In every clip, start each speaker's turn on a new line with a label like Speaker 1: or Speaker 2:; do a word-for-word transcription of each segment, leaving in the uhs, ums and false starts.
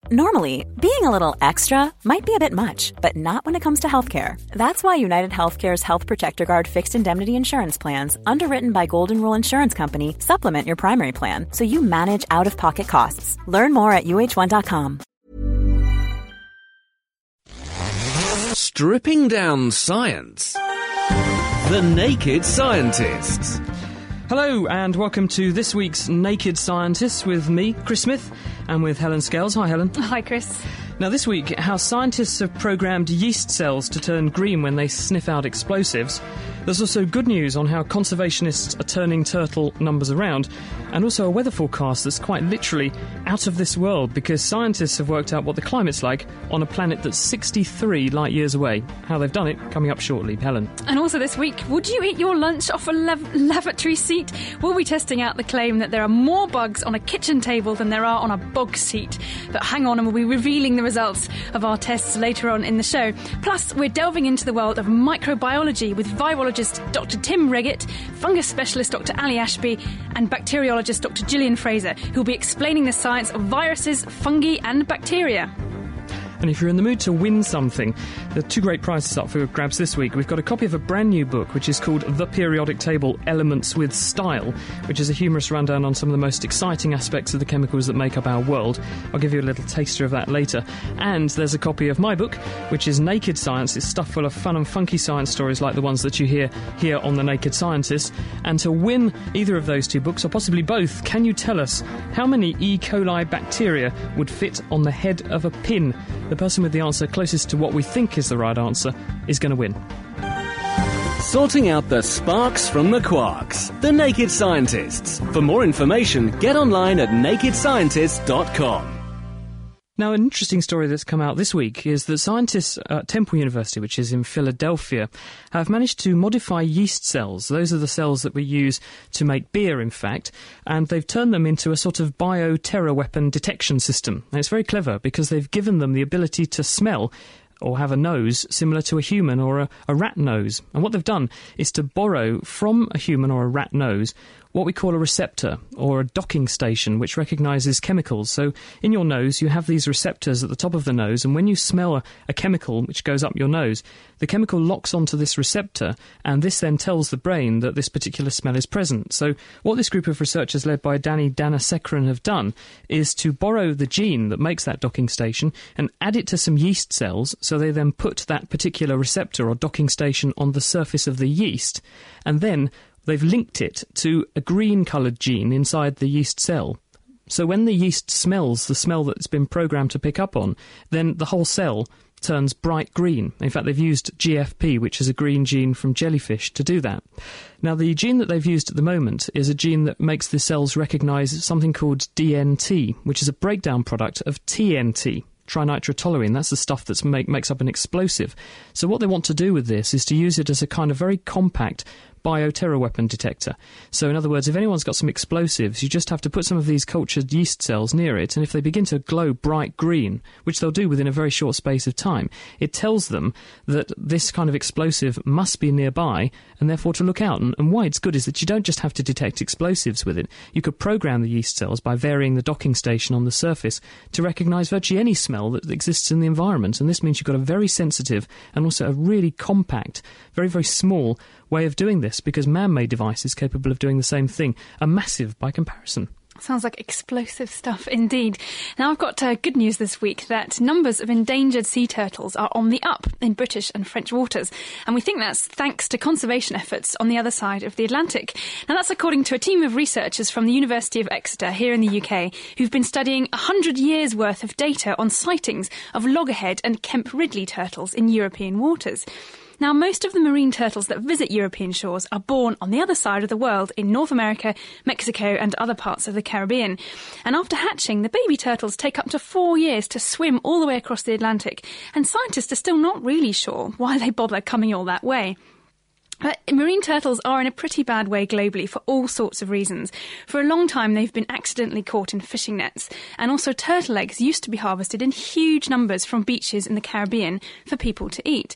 Speaker 1: Normally, being a little extra might be a bit much, but not when it comes to healthcare. That's why United Healthcare's Health Protector Guard fixed indemnity insurance plans, underwritten by Golden Rule Insurance Company, supplement your primary plan so you manage out-of-pocket costs. Learn more at U H one dot com.
Speaker 2: Stripping down science. The Naked Scientists.
Speaker 3: Hello and welcome to this week's Naked Scientists with me, Chris Smith, and with Helen Scales. Hi, Helen.
Speaker 4: Hi, Chris.
Speaker 3: Now this week, how scientists have programmed yeast cells to turn green when they sniff out explosives. There's also good news on how conservationists are turning turtle numbers around, and also a weather forecast that's quite literally out of this world because scientists have worked out what the climate's like on a planet that's sixty-three light years away. How they've done it, coming up shortly. Helen.
Speaker 4: And also this week, would you eat your lunch off a lev- lavatory seat? We'll be testing out the claim that there are more bugs on a kitchen table than there are on a bog seat. But hang on, and we'll be revealing the results of our tests later on in the show. Plus, we're delving into the world of microbiology with virologist Doctor Tim Reggett, fungus specialist Doctor Ali Ashby, and bacteriologist Doctor Gillian Fraser, who'll be explaining the science of viruses, fungi and bacteria.
Speaker 3: And if you're in the mood to win something, there are two great prizes up for grabs this week. We've got a copy of a brand new book, which is called The Periodic Table, Elements with Style, which is a humorous rundown on some of the most exciting aspects of the chemicals that make up our world. I'll give you a little taster of that later. And there's a copy of my book, which is Naked Science. It's stuff full of fun and funky science stories like the ones that you hear here on The Naked Scientist. And to win either of those two books, or possibly both, can you tell us how many E. coli bacteria would fit on the head of a pin? The person with the answer closest to what we think is the right answer is going to win.
Speaker 2: Sorting out the sparks from the quarks. The Naked Scientists. For more information, get online at naked scientists dot com.
Speaker 3: Now, an interesting story that's come out this week is that scientists at Temple University, which is in Philadelphia, have managed to modify yeast cells. Those are the cells that we use to make beer, in fact, and they've turned them into a sort of bioterror weapon detection system. And it's very clever because they've given them the ability to smell or have a nose similar to a human or a, a rat nose. And what they've done is to borrow from a human or a rat nose what we call a receptor, or a docking station, which recognises chemicals. So in your nose, you have these receptors at the top of the nose, and when you smell a, a chemical which goes up your nose, the chemical locks onto this receptor, and this then tells the brain that this particular smell is present. So what this group of researchers led by Danny Danasekharan have done is to borrow the gene that makes that docking station and add it to some yeast cells, so they then put that particular receptor or docking station on the surface of the yeast, and then they've linked it to a green-coloured gene inside the yeast cell. So when the yeast smells the smell that it's been programmed to pick up on, then the whole cell turns bright green. In fact, they've used G F P, which is a green gene from jellyfish, to do that. Now, the gene that they've used at the moment is a gene that makes the cells recognise something called D N T, which is a breakdown product of T N T. Trinitrotoluene, that's the stuff that make, makes up an explosive. So what they want to do with this is to use it as a kind of very compact bioterror weapon detector. So in other words, if anyone's got some explosives, you just have to put some of these cultured yeast cells near it, and if they begin to glow bright green, which they'll do within a very short space of time, it tells them that this kind of explosive must be nearby, and therefore to look out. And, and why it's good is that you don't just have to detect explosives with it. You could program the yeast cells by varying the docking station on the surface to recognise virtually any smell that exists in the environment, and this means you've got a very sensitive and also a really compact, very, very small way of doing this, because man-made devices capable of doing the same thing are massive by comparison.
Speaker 4: Sounds like explosive stuff indeed. Now, I've got uh, good news this week that numbers of endangered sea turtles are on the up in British and French waters. And we think that's thanks to conservation efforts on the other side of the Atlantic. Now, that's according to a team of researchers from the University of Exeter here in the U K who've been studying one hundred years' worth of data on sightings of loggerhead and Kemp Ridley turtles in European waters. Now, most of the marine turtles that visit European shores are born on the other side of the world in North America, Mexico and other parts of the Caribbean. And after hatching, the baby turtles take up to four years to swim all the way across the Atlantic. And scientists are still not really sure why they bother coming all that way. But marine turtles are in a pretty bad way globally for all sorts of reasons. For a long time, they've been accidentally caught in fishing nets. And also turtle eggs used to be harvested in huge numbers from beaches in the Caribbean for people to eat.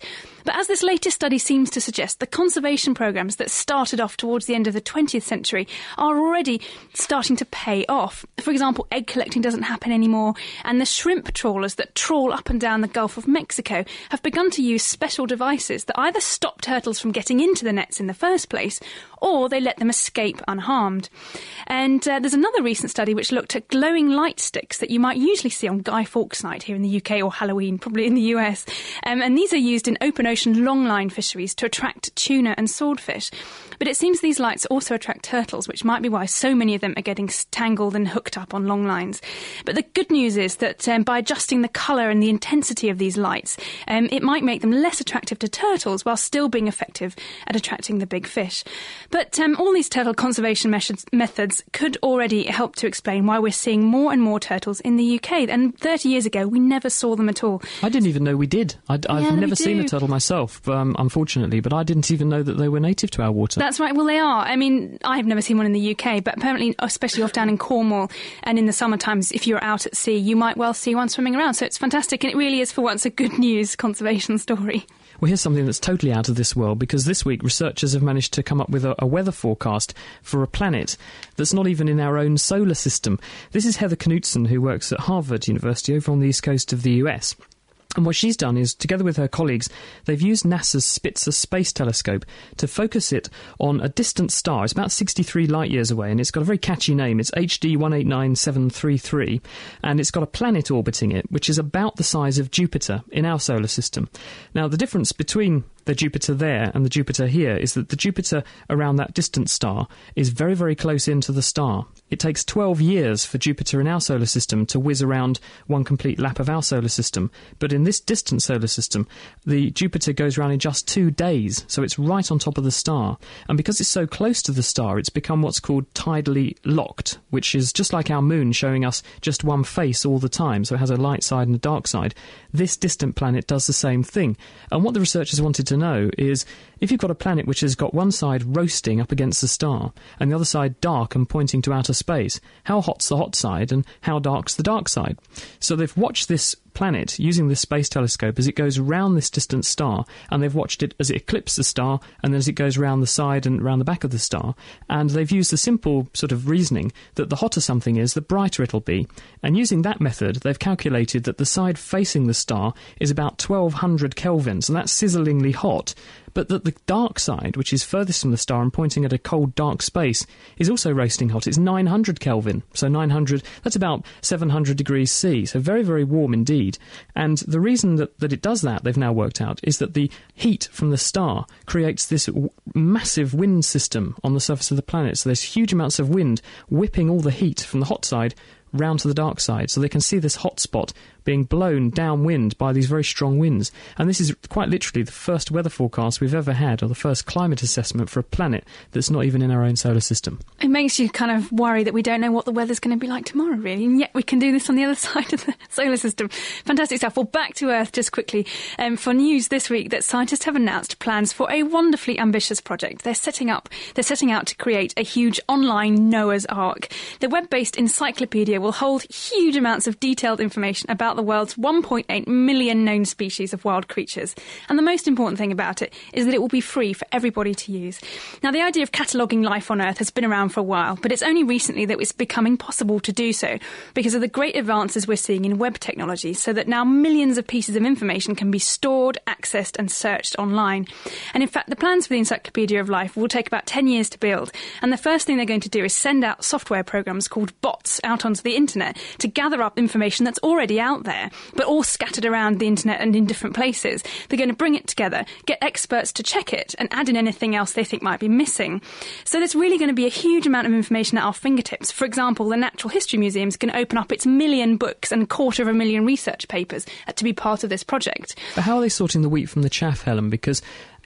Speaker 4: But as this latest study seems to suggest, the conservation programmes that started off towards the end of the twentieth century are already starting to pay off. For example, egg collecting doesn't happen anymore, and the shrimp trawlers that trawl up and down the Gulf of Mexico have begun to use special devices that either stop turtles from getting into the nets in the first place, or they let them escape unharmed. And uh, there's another recent study which looked at glowing light sticks that you might usually see on Guy Fawkes Night here in the U K, or Halloween, probably in the U S. Um, and these are used in open ocean longline fisheries to attract tuna and swordfish. But it seems these lights also attract turtles, which might be why so many of them are getting tangled and hooked up on long lines. But the good news is that um, by adjusting the colour and the intensity of these lights, um, it might make them less attractive to turtles while still being effective at attracting the big fish. But um, all these turtle conservation methods, methods could already help to explain why we're seeing more and more turtles in the U K. And thirty years ago, we never saw them at all.
Speaker 3: I didn't even know we did. I'd, I've
Speaker 4: Yeah,
Speaker 3: never
Speaker 4: we
Speaker 3: seen
Speaker 4: do.
Speaker 3: a turtle myself, um, unfortunately, but I didn't even know that they were native to our water.
Speaker 4: That's right. Well, they are. I mean, I've never seen one in the U K, but apparently, especially off down in Cornwall and in the summer times, if you're out at sea, you might well see one swimming around. So it's fantastic, and it really is, for once, a good news conservation story.
Speaker 3: Well, here's something that's totally out of this world, because this week researchers have managed to come up with a, a weather forecast for a planet that's not even in our own solar system. This is Heather Knutson, who works at Harvard University over on the east coast of the U S. And what she's done is, together with her colleagues, they've used NASA's Spitzer Space Telescope to focus it on a distant star. It's about sixty-three light years away, and it's got a very catchy name. It's H D one eight nine seven three three, and it's got a planet orbiting it, which is about the size of Jupiter in our solar system. Now, the difference between the Jupiter there and the Jupiter here is that the Jupiter around that distant star is very, very close into the star. It takes twelve years for Jupiter in our solar system to whiz around one complete lap of our solar system. But in this distant solar system, the Jupiter goes around in just two days, so it's right on top of the star. And because it's so close to the star, it's become what's called tidally locked, which is just like our moon showing us just one face all the time, so it has a light side and a dark side. This distant planet does the same thing. And what the researchers wanted to know is, if you've got a planet which has got one side roasting up against the star and the other side dark and pointing to outer space, how hot's the hot side and how dark's the dark side? So they've watched this planet using this space telescope as it goes round this distant star, and they've watched it as it eclipses the star and then as it goes round the side and round the back of the star, and they've used the simple sort of reasoning that the hotter something is, the brighter it'll be. And using that method, they've calculated that the side facing the star is about twelve hundred kelvins, and that's sizzlingly hot. But that the dark side, which is furthest from the star and pointing at a cold, dark space, is also roasting hot. It's nine hundred Kelvin. So nine hundred, that's about seven hundred degrees C. So very, very warm indeed. And the reason that, that it does that, they've now worked out, is that the heat from the star creates this w- massive wind system on the surface of the planet. So there's huge amounts of wind whipping all the heat from the hot side round to the dark side, so they can see this hot spot being blown downwind by these very strong winds. And this is quite literally the first weather forecast we've ever had, or the first climate assessment for a planet that's not even in our own solar system.
Speaker 4: It makes you kind of worry that we don't know what the weather's going to be like tomorrow, really, and yet we can do this on the other side of the solar system. Fantastic stuff. Well, back to Earth just quickly. Um, for news this week that scientists have announced plans for a wonderfully ambitious project. They're setting up, they're setting out to create a huge online Noah's Ark. The web-based encyclopedia will hold huge amounts of detailed information about the world's one point eight million known species of wild creatures. And the most important thing about it is that it will be free for everybody to use. Now, the idea of cataloguing life on Earth has been around for a while, but it's only recently that it's becoming possible to do so because of the great advances we're seeing in web technology, so that now millions of pieces of information can be stored, accessed and searched online. And in fact, the plans for the Encyclopedia of Life will take about ten years to build. And the first thing they're going to do is send out software programs called bots out onto the internet to gather up information that's already out there, but all scattered around the internet and in different places. They're going to bring it together, get experts to check it and add in anything else they think might be missing. So there's really going to be a huge amount of information at our fingertips. For example, the Natural History Museum is going to open up its million books and quarter of a million research papers to be part of this project.
Speaker 3: But how are they sorting the wheat from the chaff, Helen? Because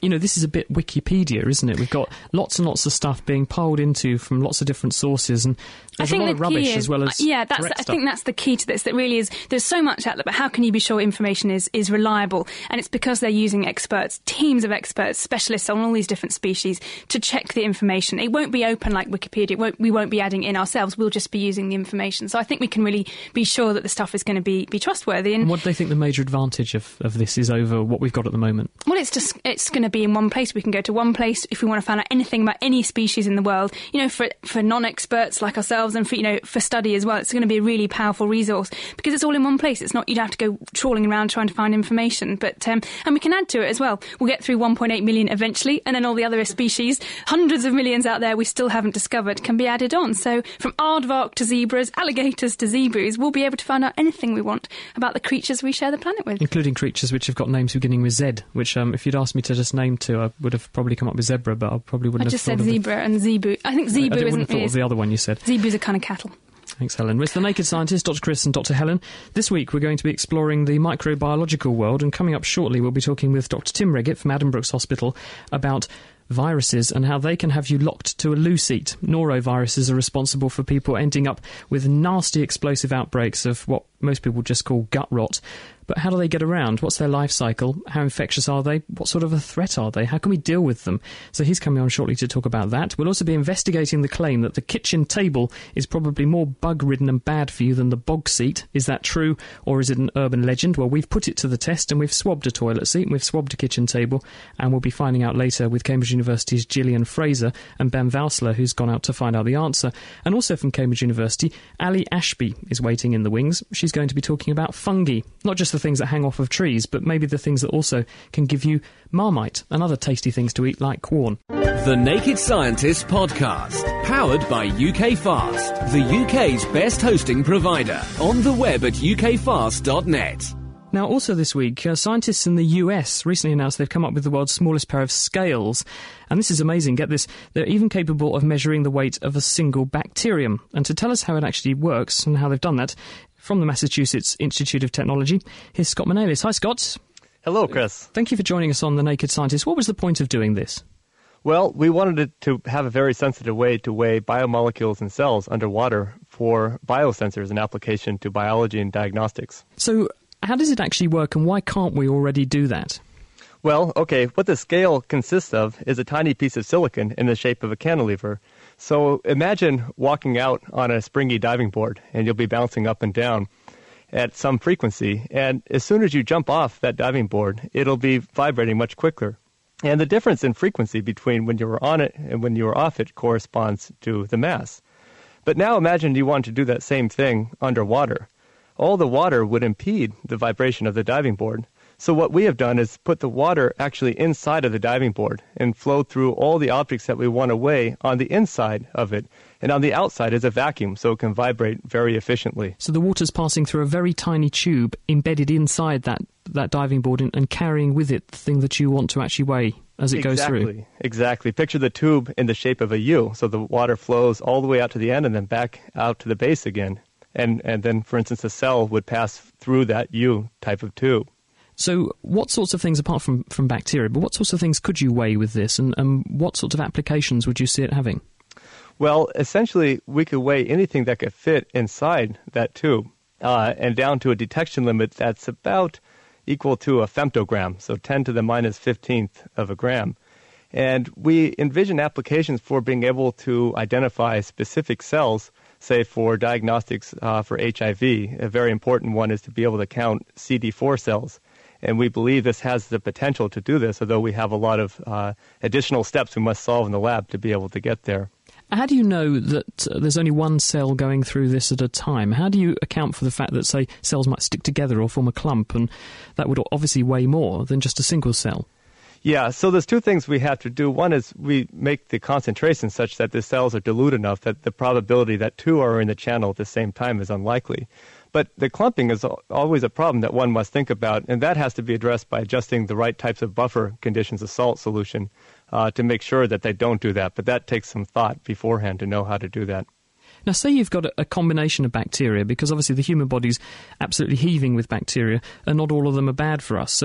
Speaker 3: you know, this is a bit Wikipedia, isn't it? We've got lots and lots of stuff being piled into from lots of different sources, and there's a lot of rubbish
Speaker 4: is,
Speaker 3: as well as
Speaker 4: yeah, that's.
Speaker 3: correct
Speaker 4: I
Speaker 3: stuff.
Speaker 4: think that's the key to this. That really is. There's so much out there, but how can you be sure information is is reliable? And it's because they're using experts, teams of experts, specialists on all these different species to check the information. It won't be open like Wikipedia. It won't, we won't be adding in ourselves. We'll just be using the information. So I think we can really be sure that the stuff is going to be be trustworthy. And,
Speaker 3: and what do they think the major advantage of, of this is over what we've got at the moment?
Speaker 4: Well, it's just it's going to be in one place. We can go to one place if we want to find out anything about any species in the world. You know, for for non-experts like ourselves, and for you know for study as well, it's going to be a really powerful resource because it's all in one place. It's not you'd have to go trawling around trying to find information. But um, and we can add to it as well. We'll get through one point eight million eventually, and then all the other species, hundreds of millions out there we still haven't discovered, can be added on. So from aardvark to zebras, alligators to zebus, we'll be able to find out anything we want about the creatures we share the planet with,
Speaker 3: including creatures which have got names beginning with Z. Which, um, if you'd asked me to just name two, I would have probably come up with zebra, but I probably wouldn't
Speaker 4: I
Speaker 3: have.
Speaker 4: just
Speaker 3: thought
Speaker 4: said
Speaker 3: of
Speaker 4: zebra
Speaker 3: the...
Speaker 4: and zebu. I think zebu
Speaker 3: I, I
Speaker 4: isn't.
Speaker 3: wouldn't have thought
Speaker 4: is.
Speaker 3: of the other one you said.
Speaker 4: Zebus are kind of cattle.
Speaker 3: Thanks, Helen. It's The Naked Scientist, Doctor Chris and Doctor Helen. This week we're going to be exploring the microbiological world, and coming up shortly we'll be talking with Doctor Tim Reggett from Addenbrooke's Hospital about viruses and how they can have you locked to a loo seat. Noroviruses are responsible for people ending up with nasty explosive outbreaks of what most people just call gut rot. But how do they get around? What's their life cycle? How infectious are they? What sort of a threat are they? How can we deal with them? So he's coming on shortly to talk about that. We'll also be investigating the claim that the kitchen table is probably more bug-ridden and bad for you than the bog seat. Is that true, or is it an urban legend? Well, we've put it to the test, and we've swabbed a toilet seat, and we've swabbed a kitchen table, and we'll be finding out later with Cambridge University's Gillian Fraser and Ben Valsler, who's gone out to find out the answer. And also from Cambridge University, Ali Ashby is waiting in the wings. She's going to be talking about fungi, not just the things that hang off of trees, but maybe the things that also can give you Marmite and other tasty things to eat like corn.
Speaker 2: The Naked Scientist Podcast, powered by U K Fast, the U K's best hosting provider, on the web at u k fast dot net.
Speaker 3: Now, also this week, uh, scientists in the U S recently announced they've come up with the world's smallest pair of scales. And this is amazing. Get this. They're even capable of measuring the weight of a single bacterium. And to tell us how it actually works and how they've done that, from the Massachusetts Institute of Technology, here's Scott Manelis. Hi, Scott.
Speaker 5: Hello, Chris.
Speaker 3: Thank you for joining us on The Naked Scientist. What was the point of doing this?
Speaker 5: Well, we wanted it to have a very sensitive way to weigh biomolecules in cells underwater for biosensors and application to biology and diagnostics.
Speaker 3: So how does it actually work, and why can't we already do that?
Speaker 5: Well, okay, what the scale consists of is a tiny piece of silicon in the shape of a cantilever. So imagine walking out on a springy diving board, and you'll be bouncing up and down at some frequency. And as soon as you jump off that diving board, it'll be vibrating much quicker. And the difference in frequency between when you were on it and when you were off it corresponds to the mass. But now imagine you want to do that same thing underwater. All the water would impede the vibration of the diving board. So what we have done is put the water actually inside of the diving board and flow through all the objects that we want to weigh on the inside of it. And on the outside is a vacuum, so it can vibrate very efficiently.
Speaker 3: So the water's passing through a very tiny tube embedded inside that, that diving board and, and carrying with it the thing that you want to actually weigh as it
Speaker 5: exactly,
Speaker 3: goes through.
Speaker 5: Exactly, exactly. Picture the tube in the shape of a U. So the water flows all the way out to the end and then back out to the base again. And, and then, for instance, a cell would pass through that U type of tube.
Speaker 3: So what sorts of things, apart from, from bacteria, but what sorts of things could you weigh with this, and, and what sorts of applications would you see it having?
Speaker 5: Well, essentially, we could weigh anything that could fit inside that tube, uh, and down to a detection limit that's about equal to a femtogram, so ten to the minus fifteenth of a gram. And we envision applications for being able to identify specific cells, say for diagnostics uh, for H I V. A very important one is to be able to count C D four cells. And we believe this has the potential to do this, although we have a lot of uh, additional steps we must solve in the lab to be able to get there.
Speaker 3: How do you know that uh, there's only one cell going through this at a time? How do you account for the fact that, say, cells might stick together or form a clump, and that would obviously weigh more than just a single cell?
Speaker 5: Yeah, so there's two things we have to do. One is we make the concentration such that the cells are dilute enough that the probability that two are in the channel at the same time is unlikely. But the clumping is always a problem that one must think about, and that has to be addressed by adjusting the right types of buffer conditions of salt solution uh, to make sure that they don't do that. But that takes some thought beforehand to know how to do that.
Speaker 3: Now, say you've got a, a combination of bacteria, because obviously the human body's absolutely heaving with bacteria, and not all of them are bad for us. So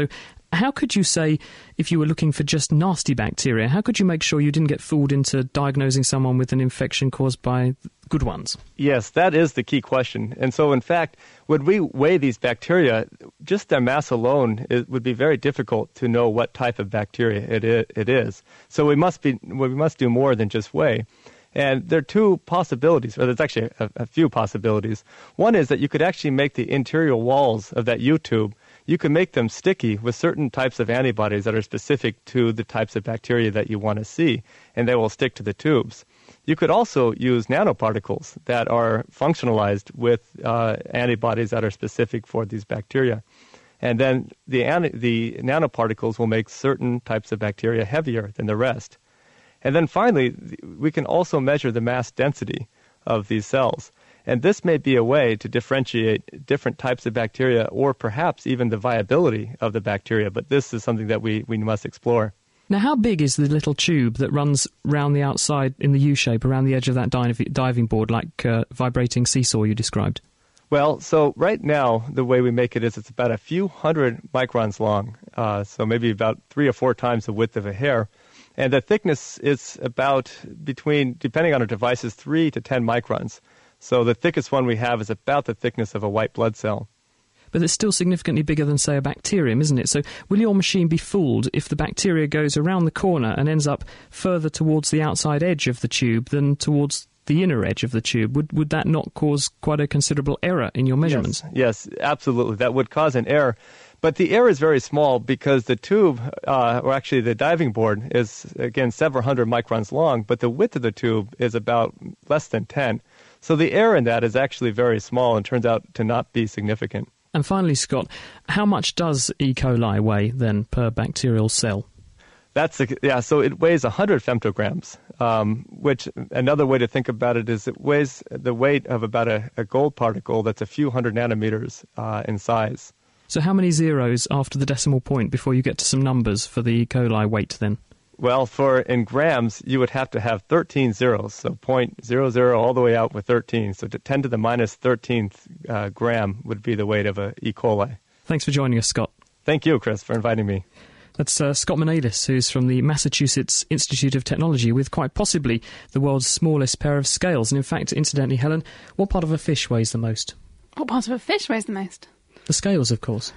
Speaker 3: How could you say, if you were looking for just nasty bacteria, how could you make sure you didn't get fooled into diagnosing someone with an infection caused by good ones?
Speaker 5: Yes, that is the key question. And so, in fact, when we weigh these bacteria, just their mass alone, it would be very difficult to know what type of bacteria it is. It is. So we must be we must do more than just weigh. And there are two possibilities, or there's actually a, a few possibilities. One is that you could actually make the interior walls of that U-tube, you can make them sticky with certain types of antibodies that are specific to the types of bacteria that you want to see, and they will stick to the tubes. You could also use nanoparticles that are functionalized with uh, antibodies that are specific for these bacteria. And then the, the nanoparticles will make certain types of bacteria heavier than the rest. And then finally, we can also measure the mass density of these cells. And this may be a way to differentiate different types of bacteria or perhaps even the viability of the bacteria. But this is something that we, we must explore.
Speaker 3: Now, how big is the little tube that runs round the outside in the U-shape around the edge of that div- diving board, like uh, vibrating seesaw you described?
Speaker 5: Well, so right now, the way we make it is it's about a few hundred microns long, uh, so maybe about three or four times the width of a hair. And the thickness is about between, depending on our devices, three to ten microns. So the thickest one we have is about the thickness of a white blood cell.
Speaker 3: But it's still significantly bigger than, say, a bacterium, isn't it? So will your machine be fooled if the bacteria goes around the corner and ends up further towards the outside edge of the tube than towards the inner edge of the tube? Would would that not cause quite a considerable error in your measurements?
Speaker 5: Yes, yes, absolutely. That would cause an error. But the error is very small because the tube, uh, or actually the diving board, is, again, several hundred microns long, but the width of the tube is about less than ten. So the error in that is actually very small and turns out to not be significant.
Speaker 3: And finally, Scott, how much does E. coli weigh, then, per bacterial cell?
Speaker 5: That's a, yeah, so it weighs one hundred femtograms, um, which another way to think about it is it weighs the weight of about a, a gold particle that's a few hundred nanometers uh, in size.
Speaker 3: So how many zeros after the decimal point before you get to some numbers for the E. coli weight, then?
Speaker 5: Well, for in grams, you would have to have thirteen zeros, so zero point zero zero all the way out with thirteen. So to ten to the minus thirteenth uh, gram would be the weight of a E. coli.
Speaker 3: Thanks for joining us, Scott.
Speaker 5: Thank you, Chris, for inviting me.
Speaker 3: That's uh, Scott Manadis, who's from the Massachusetts Institute of Technology, with quite possibly the world's smallest pair of scales. And in fact, incidentally, Helen, what part of a fish weighs the most?
Speaker 4: What part of a fish weighs the most?
Speaker 3: The scales, of course.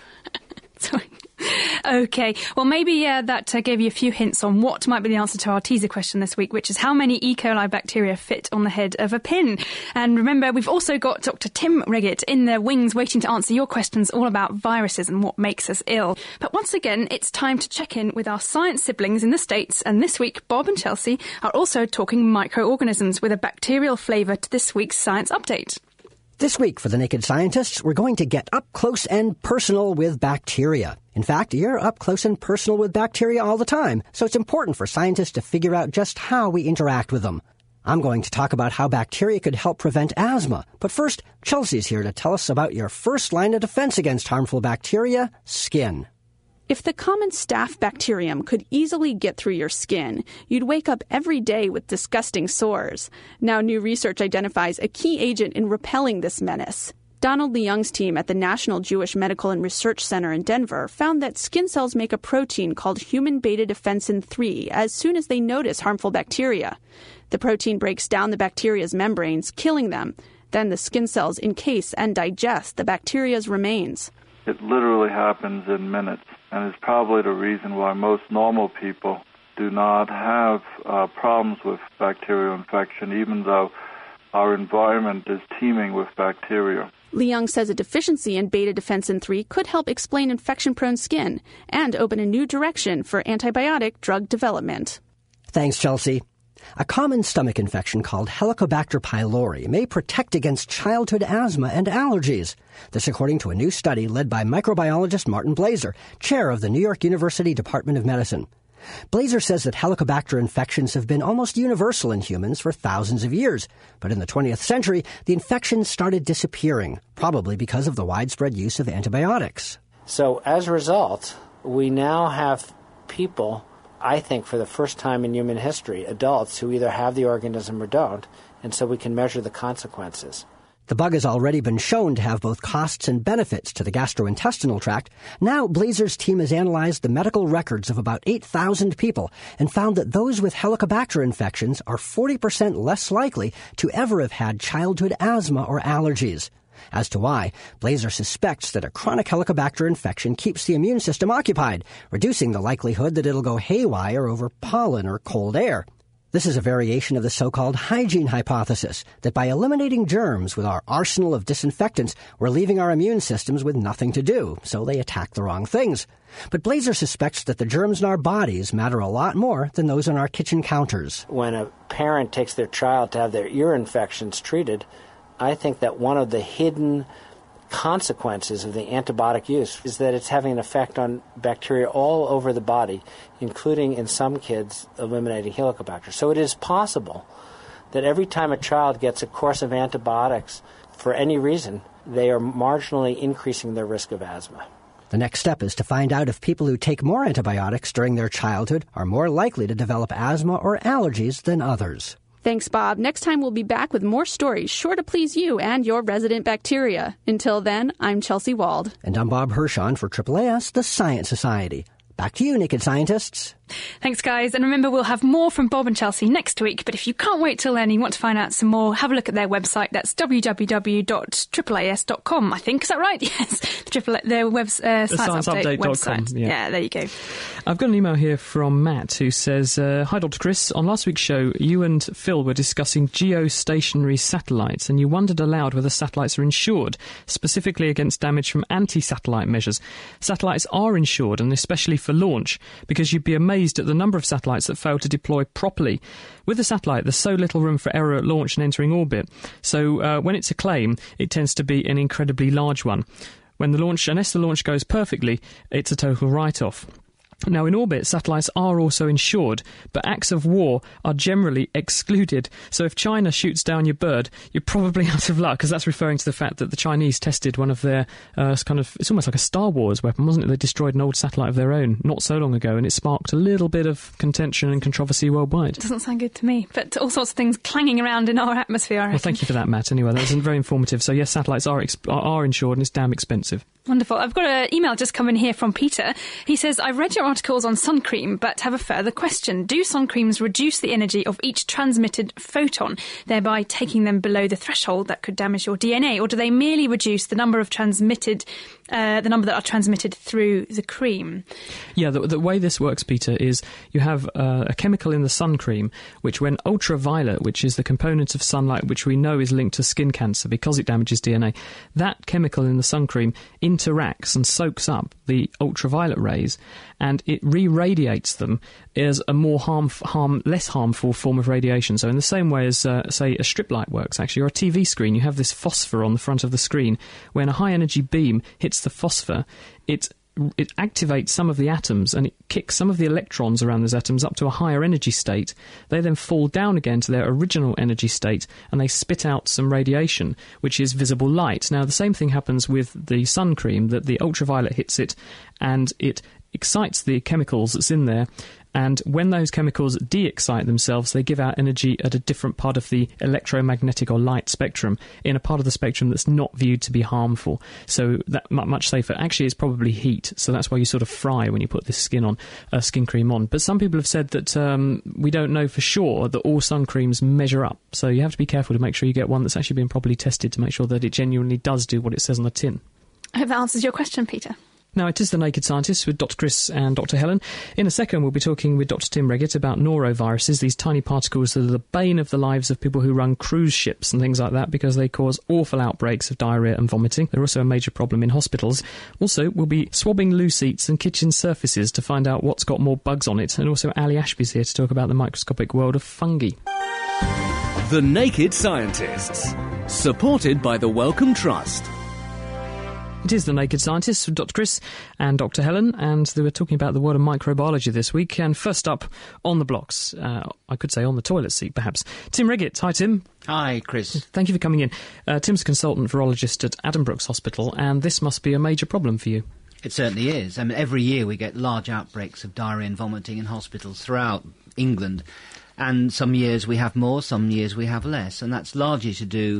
Speaker 4: Sorry. OK, well, maybe uh, that uh, gave you a few hints on what might be the answer to our teaser question this week, which is how many E. coli bacteria fit on the head of a pin? And remember, we've also got Doctor Tim Riggett in the wings waiting to answer your questions all about viruses and what makes us ill. But once again, it's time to check in with our science siblings in the States. And this week, Bob and Chelsea are also talking microorganisms with a bacterial flavour to this week's Science Update.
Speaker 6: This week for The Naked Scientists, we're going to get up close and personal with bacteria. In fact, you're up close and personal with bacteria all the time, so it's important for scientists to figure out just how we interact with them. I'm going to talk about how bacteria could help prevent asthma. But first, Chelsea's here to tell us about your first line of defense against harmful bacteria, skin.
Speaker 7: If the common staph bacterium could easily get through your skin, you'd wake up every day with disgusting sores. Now new research identifies a key agent in repelling this menace. Donald Leung's team at the National Jewish Medical and Research Center in Denver found that skin cells make a protein called human beta defensin three as soon as they notice harmful bacteria. The protein breaks down the bacteria's membranes, killing them. Then the skin cells encase and digest the bacteria's remains.
Speaker 8: It literally happens in minutes, and it's probably the reason why most normal people do not have uh, problems with bacterial infection, even though our environment is teeming with bacteria.
Speaker 7: Leung says a deficiency in beta defensin three could help explain infection-prone skin and open a new direction for antibiotic drug development.
Speaker 6: Thanks, Chelsea. A common stomach infection called Helicobacter pylori may protect against childhood asthma and allergies. This according to a new study led by microbiologist Martin Blaser, chair of the New York University Department of Medicine. Blaser says that Helicobacter infections have been almost universal in humans for thousands of years, but in the twentieth century, the infections started disappearing, probably because of the widespread use of antibiotics.
Speaker 9: So as a result, we now have people, I think for the first time in human history, adults who either have the organism or don't, and so we can measure the consequences.
Speaker 6: The bug has already been shown to have both costs and benefits to the gastrointestinal tract. Now, Blazer's team has analyzed the medical records of about eight thousand people and found that those with Helicobacter infections are forty percent less likely to ever have had childhood asthma or allergies. As to why, Blazer suspects that a chronic Helicobacter infection keeps the immune system occupied, reducing the likelihood that it'll go haywire over pollen or cold air. This is a variation of the so-called hygiene hypothesis, that by eliminating germs with our arsenal of disinfectants, we're leaving our immune systems with nothing to do, so they attack the wrong things. But Blazer suspects that the germs in our bodies matter a lot more than those on our kitchen counters.
Speaker 9: When a parent takes their child to have their ear infections treated, I think that one of the hidden consequences of the antibiotic use is that it's having an effect on bacteria all over the body, including in some kids eliminating Helicobacter. So it is possible that every time a child gets a course of antibiotics for any reason, they are marginally increasing their risk of asthma.
Speaker 6: The next step is to find out if people who take more antibiotics during their childhood are more likely to develop asthma or allergies than others.
Speaker 7: Thanks, Bob. Next time we'll be back with more stories sure to please you and your resident bacteria. Until then, I'm Chelsea Wald.
Speaker 6: And I'm Bob Hirschon for Triple A S, the Science Society. Back to you, Naked Scientists.
Speaker 4: Thanks, guys. And remember, we'll have more from Bob and Chelsea next week. But if you can't wait till then and you want to find out some more, have a look at their website. That's w w w dot triple a s dot com, I think. Is that right? Yes. The Triple A, their web, uh,
Speaker 3: the
Speaker 4: Science,
Speaker 3: science
Speaker 4: Update,
Speaker 3: update dot com,
Speaker 4: website.
Speaker 3: yeah.
Speaker 4: yeah, there you go.
Speaker 3: I've got an email here from Matt who says, uh, Hi, Doctor Chris. On last week's show, you and Phil were discussing geostationary satellites, and you wondered aloud whether satellites are insured, specifically against damage from anti-satellite measures. Satellites are insured, and especially for launch, because you'd be amazed at the number of satellites that fail to deploy properly. With a satellite, there's so little room for error at launch and entering orbit, so uh, when it's a claim, it tends to be an incredibly large one. When the launch, unless the launch goes perfectly, it's a total write-off. Now, in orbit, satellites are also insured, but acts of war are generally excluded. So if China shoots down your bird, you're probably out of luck, because that's referring to the fact that the Chinese tested one of their uh, kind of, it's almost like a Star Wars weapon, wasn't it? They destroyed an old satellite of their own not so long ago, and it sparked a little bit of contention and controversy worldwide.
Speaker 4: Doesn't sound good to me, but all sorts of things clanging around in our atmosphere, I reckon.
Speaker 3: Well, thank you for that, Matt. Anyway, that was very informative. So yes, satellites are, exp- are insured, and it's damn expensive.
Speaker 4: Wonderful. I've got an email just come in here from Peter. He says, I've read your articles on sun cream, but have a further question. Do sun creams reduce the energy of each transmitted photon, thereby taking them below the threshold that could damage your D N A? Or do they merely reduce the number of transmitted, uh, the number that are transmitted through the cream?
Speaker 3: Yeah, the, the way this works, Peter, is you have uh, a chemical in the sun cream, which when ultraviolet, which is the component of sunlight which we know is linked to skin cancer because it damages D N A, that chemical in the sun cream interacts and soaks up the ultraviolet rays, and it re-radiates them as a more harm, harm, less harmful form of radiation. So in the same way as, uh, say, a strip light works, actually, or a T V screen, you have this phosphor on the front of the screen. When a high-energy beam hits the phosphor, it it activates some of the atoms and it kicks some of the electrons around those atoms up to a higher energy state. They then fall down again to their original energy state and they spit out some radiation, which is visible light. Now, the same thing happens with the sun cream, that the ultraviolet hits it and it excites the chemicals that's in there, and when those chemicals de-excite themselves, they give out energy at a different part of the electromagnetic or light spectrum, in a part of the spectrum that's not viewed to be harmful. So that much safer. Actually, it's probably heat, so that's why you sort of fry when you put this skin on, uh, skin cream on. But some people have said that um, we don't know for sure that all sun creams measure up, so you have to be careful to make sure you get one that's actually been properly tested to make sure that it genuinely does do what it says on the tin.
Speaker 4: I hope that answers your question, Peter.
Speaker 3: Now, it is The Naked Scientists with Doctor Chris and Doctor Helen. In a second, we'll be talking with Doctor Tim Reggett about noroviruses, these tiny particles that are the bane of the lives of people who run cruise ships and things like that, because they cause awful outbreaks of diarrhoea and vomiting. They're also a major problem in hospitals. Also, we'll be swabbing loo seats and kitchen surfaces to find out what's got more bugs on it. And also, Ali Ashby's here to talk about the microscopic world of fungi.
Speaker 2: The Naked Scientists, supported by the Wellcome Trust.
Speaker 3: It is The Naked Scientists with Doctor Chris and Doctor Helen, and they were talking about the world of microbiology this week. And first up on the blocks, uh, I could say on the toilet seat perhaps, Tim Reggett. Hi, Tim.
Speaker 10: Hi, Chris.
Speaker 3: Thank you for coming in. Uh, Tim's a consultant virologist at Addenbrooke's Hospital, and this must be a major problem for you.
Speaker 10: It certainly is. I mean, every year we get large outbreaks of diarrhoea and vomiting in hospitals throughout England. And some years we have more, some years we have less. And that's largely to do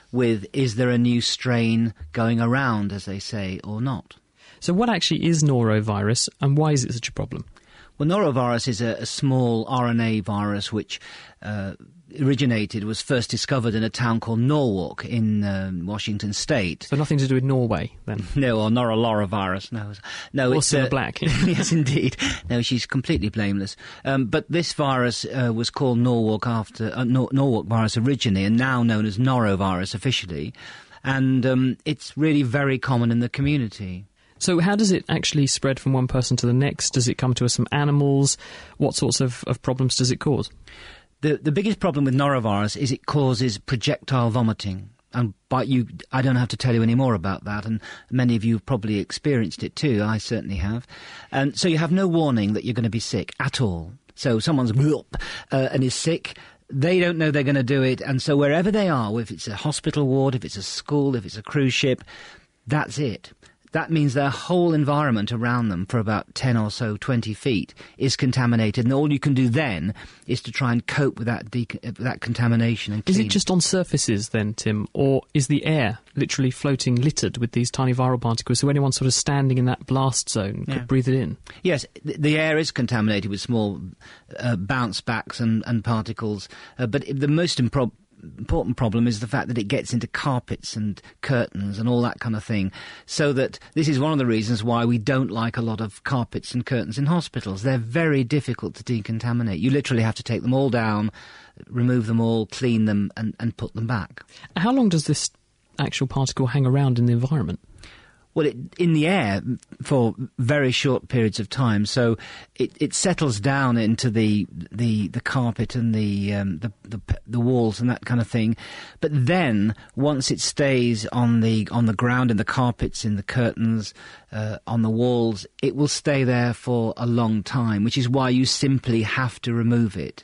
Speaker 10: with is there a new strain going around, as they say, or not.
Speaker 3: So what actually is norovirus, and why is it such a problem?
Speaker 10: Well, norovirus is a, a small R N A virus which uh, originated, was first discovered in a town called Norwalk in um, Washington State.
Speaker 3: So nothing to do with Norway, then?
Speaker 10: No, or Norolorovirus, no. no
Speaker 3: or
Speaker 10: it's
Speaker 3: Sarah
Speaker 10: uh,
Speaker 3: Black.
Speaker 10: Yes, indeed. No, she's completely blameless. Um, but this virus uh, was called Norwalk after uh, Nor- Norwalk virus originally, and now known as norovirus officially. And um, it's really very common in the community.
Speaker 3: So how does it actually spread from one person to the next? Does it come to us from animals? What sorts of, of problems does it cause?
Speaker 10: The the biggest problem with norovirus is it causes projectile vomiting. And but you, I don't have to tell you any more about that, and many of you have probably experienced it too. I certainly have. And so you have no warning that you're going to be sick at all. So someone's uh, and is sick. They don't know they're going to do it, and so wherever they are, if it's a hospital ward, if it's a school, if it's a cruise ship, that's it. That means their whole environment around them for about ten or so, twenty feet is contaminated, and all you can do then is to try and cope with that de- that contamination and clean.
Speaker 3: Is it just on surfaces then, Tim, or is the air literally floating littered with these tiny viral particles, so anyone sort of standing in that blast zone could
Speaker 10: yeah.
Speaker 3: breathe it in?
Speaker 10: Yes, th- the air is contaminated with small uh, bounce backs and, and particles, uh, but the most improb- important problem is the fact that it gets into carpets and curtains and all that kind of thing, so that this is one of the reasons why we don't like a lot of carpets and curtains in hospitals. They're very difficult to decontaminate. You literally have to take them all down, remove them all, clean them and, and put them back.
Speaker 3: How long does this actual particle hang around in the environment?
Speaker 10: Well, it, in the air for very short periods of time, so it, it settles down into the the, the carpet and the, um, the the the walls and that kind of thing. But then, once it stays on the on the ground, in the carpets, in the curtains, uh, on the walls, it will stay there for a long time, which is why you simply have to remove it.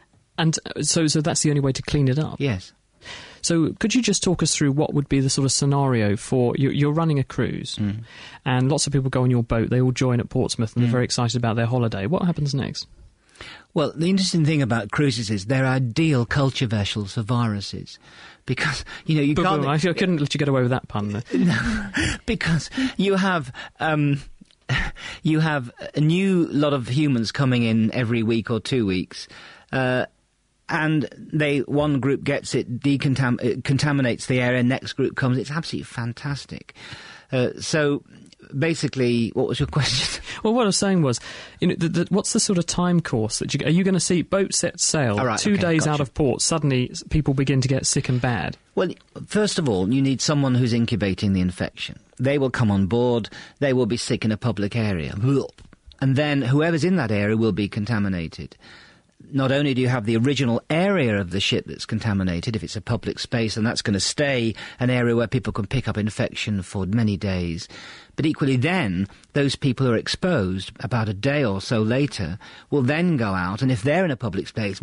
Speaker 3: And so, so that's the only way to clean it up?
Speaker 10: Yes.
Speaker 3: So could you just talk us through what would be the sort of scenario for... You're, you're running a cruise, mm. and lots of people go on your boat. They all join at Portsmouth, and mm. they're very excited about their holiday. What happens next?
Speaker 10: Well, the interesting thing about cruises is they're ideal culture vessels for viruses. Because, you know, you
Speaker 3: but,
Speaker 10: can't...
Speaker 3: But I couldn't let you get away with that pun, though.
Speaker 10: No, because you have... Um, you have a new lot of humans coming in every week or two weeks... Uh, and they one group gets it, decontam- it contaminates the area, next group comes. It's absolutely fantastic. Uh, so basically, what was your question?
Speaker 3: Well, what I was saying was, you know, the, the, what's the sort of time course that you are you going to see boat set sail,
Speaker 10: oh, right,
Speaker 3: two
Speaker 10: okay,
Speaker 3: days
Speaker 10: gotcha.
Speaker 3: out of port, suddenly people begin to get sick and bad?
Speaker 10: Well, first of all, you need someone who's incubating the infection. They will come on board, they will be sick in a public area, and then whoever's in that area will be contaminated. Not only do you have the original area of the ship that's contaminated, if it's a public space, and that's going to stay an area where people can pick up infection for many days, but equally then, those people who are exposed about a day or so later will then go out, and if they're in a public space,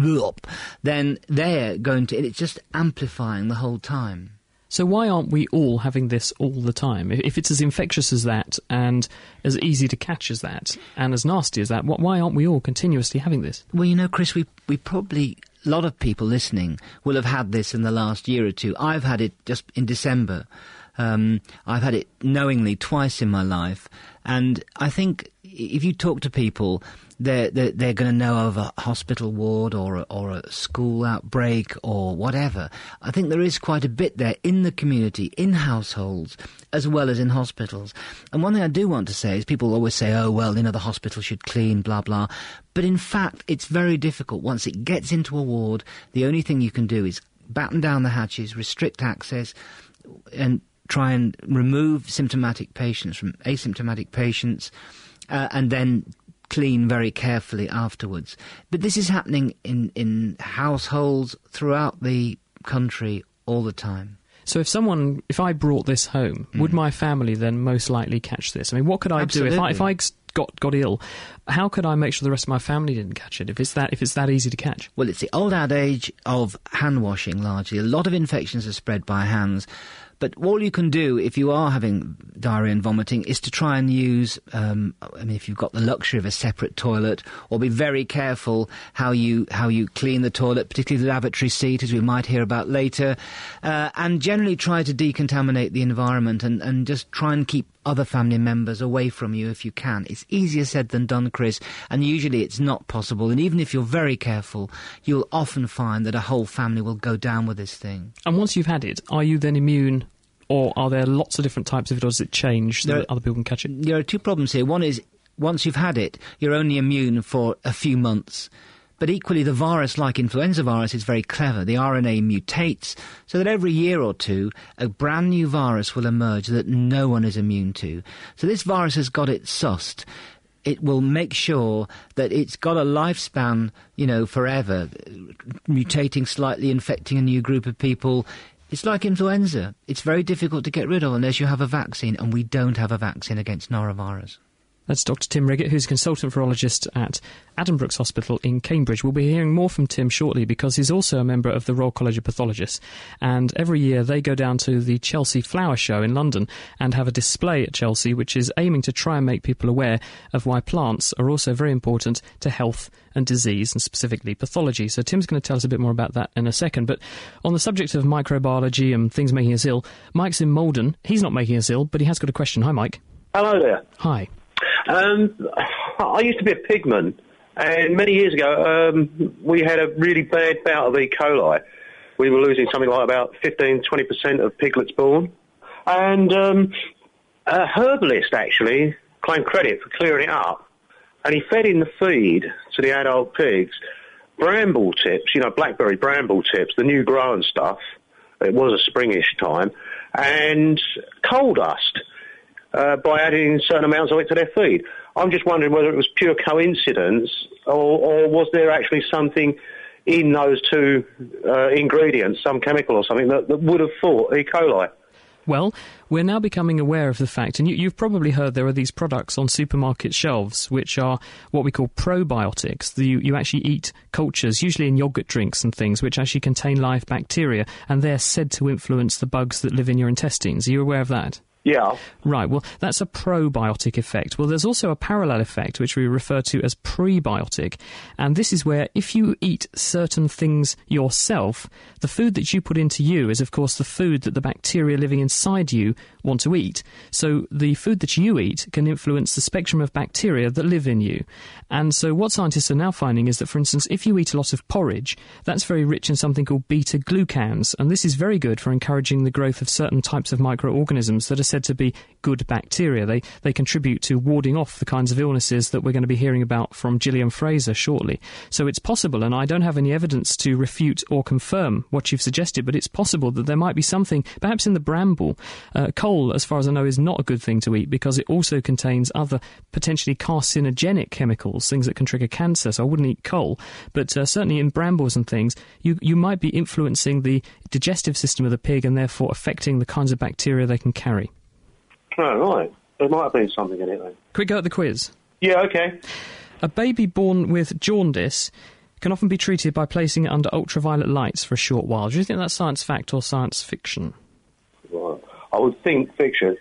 Speaker 10: then they're going to... It's just amplifying the whole time.
Speaker 3: So why aren't we all having this all the time? If it's as infectious as that, and as easy to catch as that, and as nasty as that, why aren't we all continuously having this?
Speaker 10: Well, you know, Chris, we we probably... A lot of people listening will have had this in the last year or two. I've had it just in December. Um, I've had it knowingly twice in my life. And I think if you talk to people... They're, they're, they're going to know of a hospital ward or a, or a school outbreak or whatever. I think there is quite a bit there in the community, in households, as well as in hospitals. And one thing I do want to say is people always say, oh, well, you know, the hospital should clean, blah, blah. But in fact, it's very difficult. Once it gets into a ward, the only thing you can do is batten down the hatches, restrict access, and try and remove symptomatic patients from asymptomatic patients, uh, and then... clean very carefully afterwards. But this is happening in, in households throughout the country all the time.
Speaker 3: So if someone, if I brought this home, mm. would my family then most likely catch this? I mean, what could I
Speaker 10: Absolutely.
Speaker 3: do if I, if I got got ill? How could I make sure the rest of my family didn't catch it if it's that if it's that easy to catch?
Speaker 10: Well, it's the old adage of hand washing largely. A lot of infections are spread by hands. But all you can do if you are having diarrhea and vomiting is to try and use, um, I mean, if you've got the luxury of a separate toilet, or be very careful how you how you clean the toilet, particularly the lavatory seat, as we might hear about later, uh, and generally try to decontaminate the environment and, and just try and keep other family members away from you if you can. It's easier said than done, Chris, and usually it's not possible. And even if you're very careful, you'll often find that a whole family will go down with this thing.
Speaker 3: And once you've had it, are you then immune, or are there lots of different types of it, or does it change so
Speaker 10: there,
Speaker 3: that other people can catch it?
Speaker 10: There are two problems here. One is, once you've had it, you're only immune for a few months. But equally, the virus, like influenza virus, is very clever. The R N A mutates, so that every year or two, a brand new virus will emerge that no one is immune to. So this virus has got it sussed. It will make sure that it's got a lifespan, you know, forever, mutating slightly, infecting a new group of people. It's like influenza. It's very difficult to get rid of unless you have a vaccine, and we don't have a vaccine against norovirus.
Speaker 3: That's Doctor Tim Riggett, who's a consultant virologist at Addenbrooke's Hospital in Cambridge. We'll be hearing more from Tim shortly because he's also a member of the Royal College of Pathologists. And every year they go down to the Chelsea Flower Show in London and have a display at Chelsea which is aiming to try and make people aware of why plants are also very important to health and disease, and specifically pathology. So Tim's going to tell us a bit more about that in a second. But on the subject of microbiology and things making us ill, Mike's in Malden. He's not making us ill, but he has got a question. Hi, Mike.
Speaker 11: Hello there.
Speaker 3: Hi.
Speaker 11: Um, I used to be a pigman, and many years ago um, we had a really bad bout of E. coli. We were losing something like about fifteen to twenty percent of piglets born. And um, a herbalist actually claimed credit for clearing it up, and he fed in the feed to the adult pigs bramble tips, you know, blackberry bramble tips, the new growing stuff. It was a springish time, and coal dust. Uh, by adding certain amounts of it to their feed. I'm just wondering whether it was pure coincidence or, or was there actually something in those two uh, ingredients, some chemical or something, that, that would have fought E. coli.
Speaker 3: Well, we're now becoming aware of the fact, and you, you've probably heard there are these products on supermarket shelves which are what we call probiotics. The, you, you actually eat cultures, usually in yoghurt drinks and things, which actually contain live bacteria, and they're said to influence the bugs that live in your intestines. Are you aware of that?
Speaker 11: Yeah.
Speaker 3: Right, well, that's a probiotic effect. Well, there's also a parallel effect, which we refer to as prebiotic, and this is where if you eat certain things yourself, the food that you put into you is, of course, the food that the bacteria living inside you want to eat. So the food that you eat can influence the spectrum of bacteria that live in you. And so what scientists are now finding is that, for instance, if you eat a lot of porridge, that's very rich in something called beta-glucans, and this is very good for encouraging the growth of certain types of microorganisms that are said to be good bacteria. They they contribute to warding off the kinds of illnesses that we're going to be hearing about from Gillian Fraser shortly. So it's possible, and I don't have any evidence to refute or confirm what you've suggested, but it's possible that there might be something, perhaps in the bramble. Uh, coal, as far as I know, is not a good thing to eat because it also contains other potentially carcinogenic chemicals, things that can trigger cancer, so I wouldn't eat coal. But uh, certainly in brambles and things, you, you might be influencing the digestive system of the pig and therefore affecting the kinds of bacteria they can carry.
Speaker 11: Oh, right. There might have been something in it then.
Speaker 3: Quick go at the quiz.
Speaker 11: Yeah, okay.
Speaker 3: A baby born with jaundice can often be treated by placing it under ultraviolet lights for a short while. Do you think that's science fact or science fiction?
Speaker 11: Right. I would think fiction.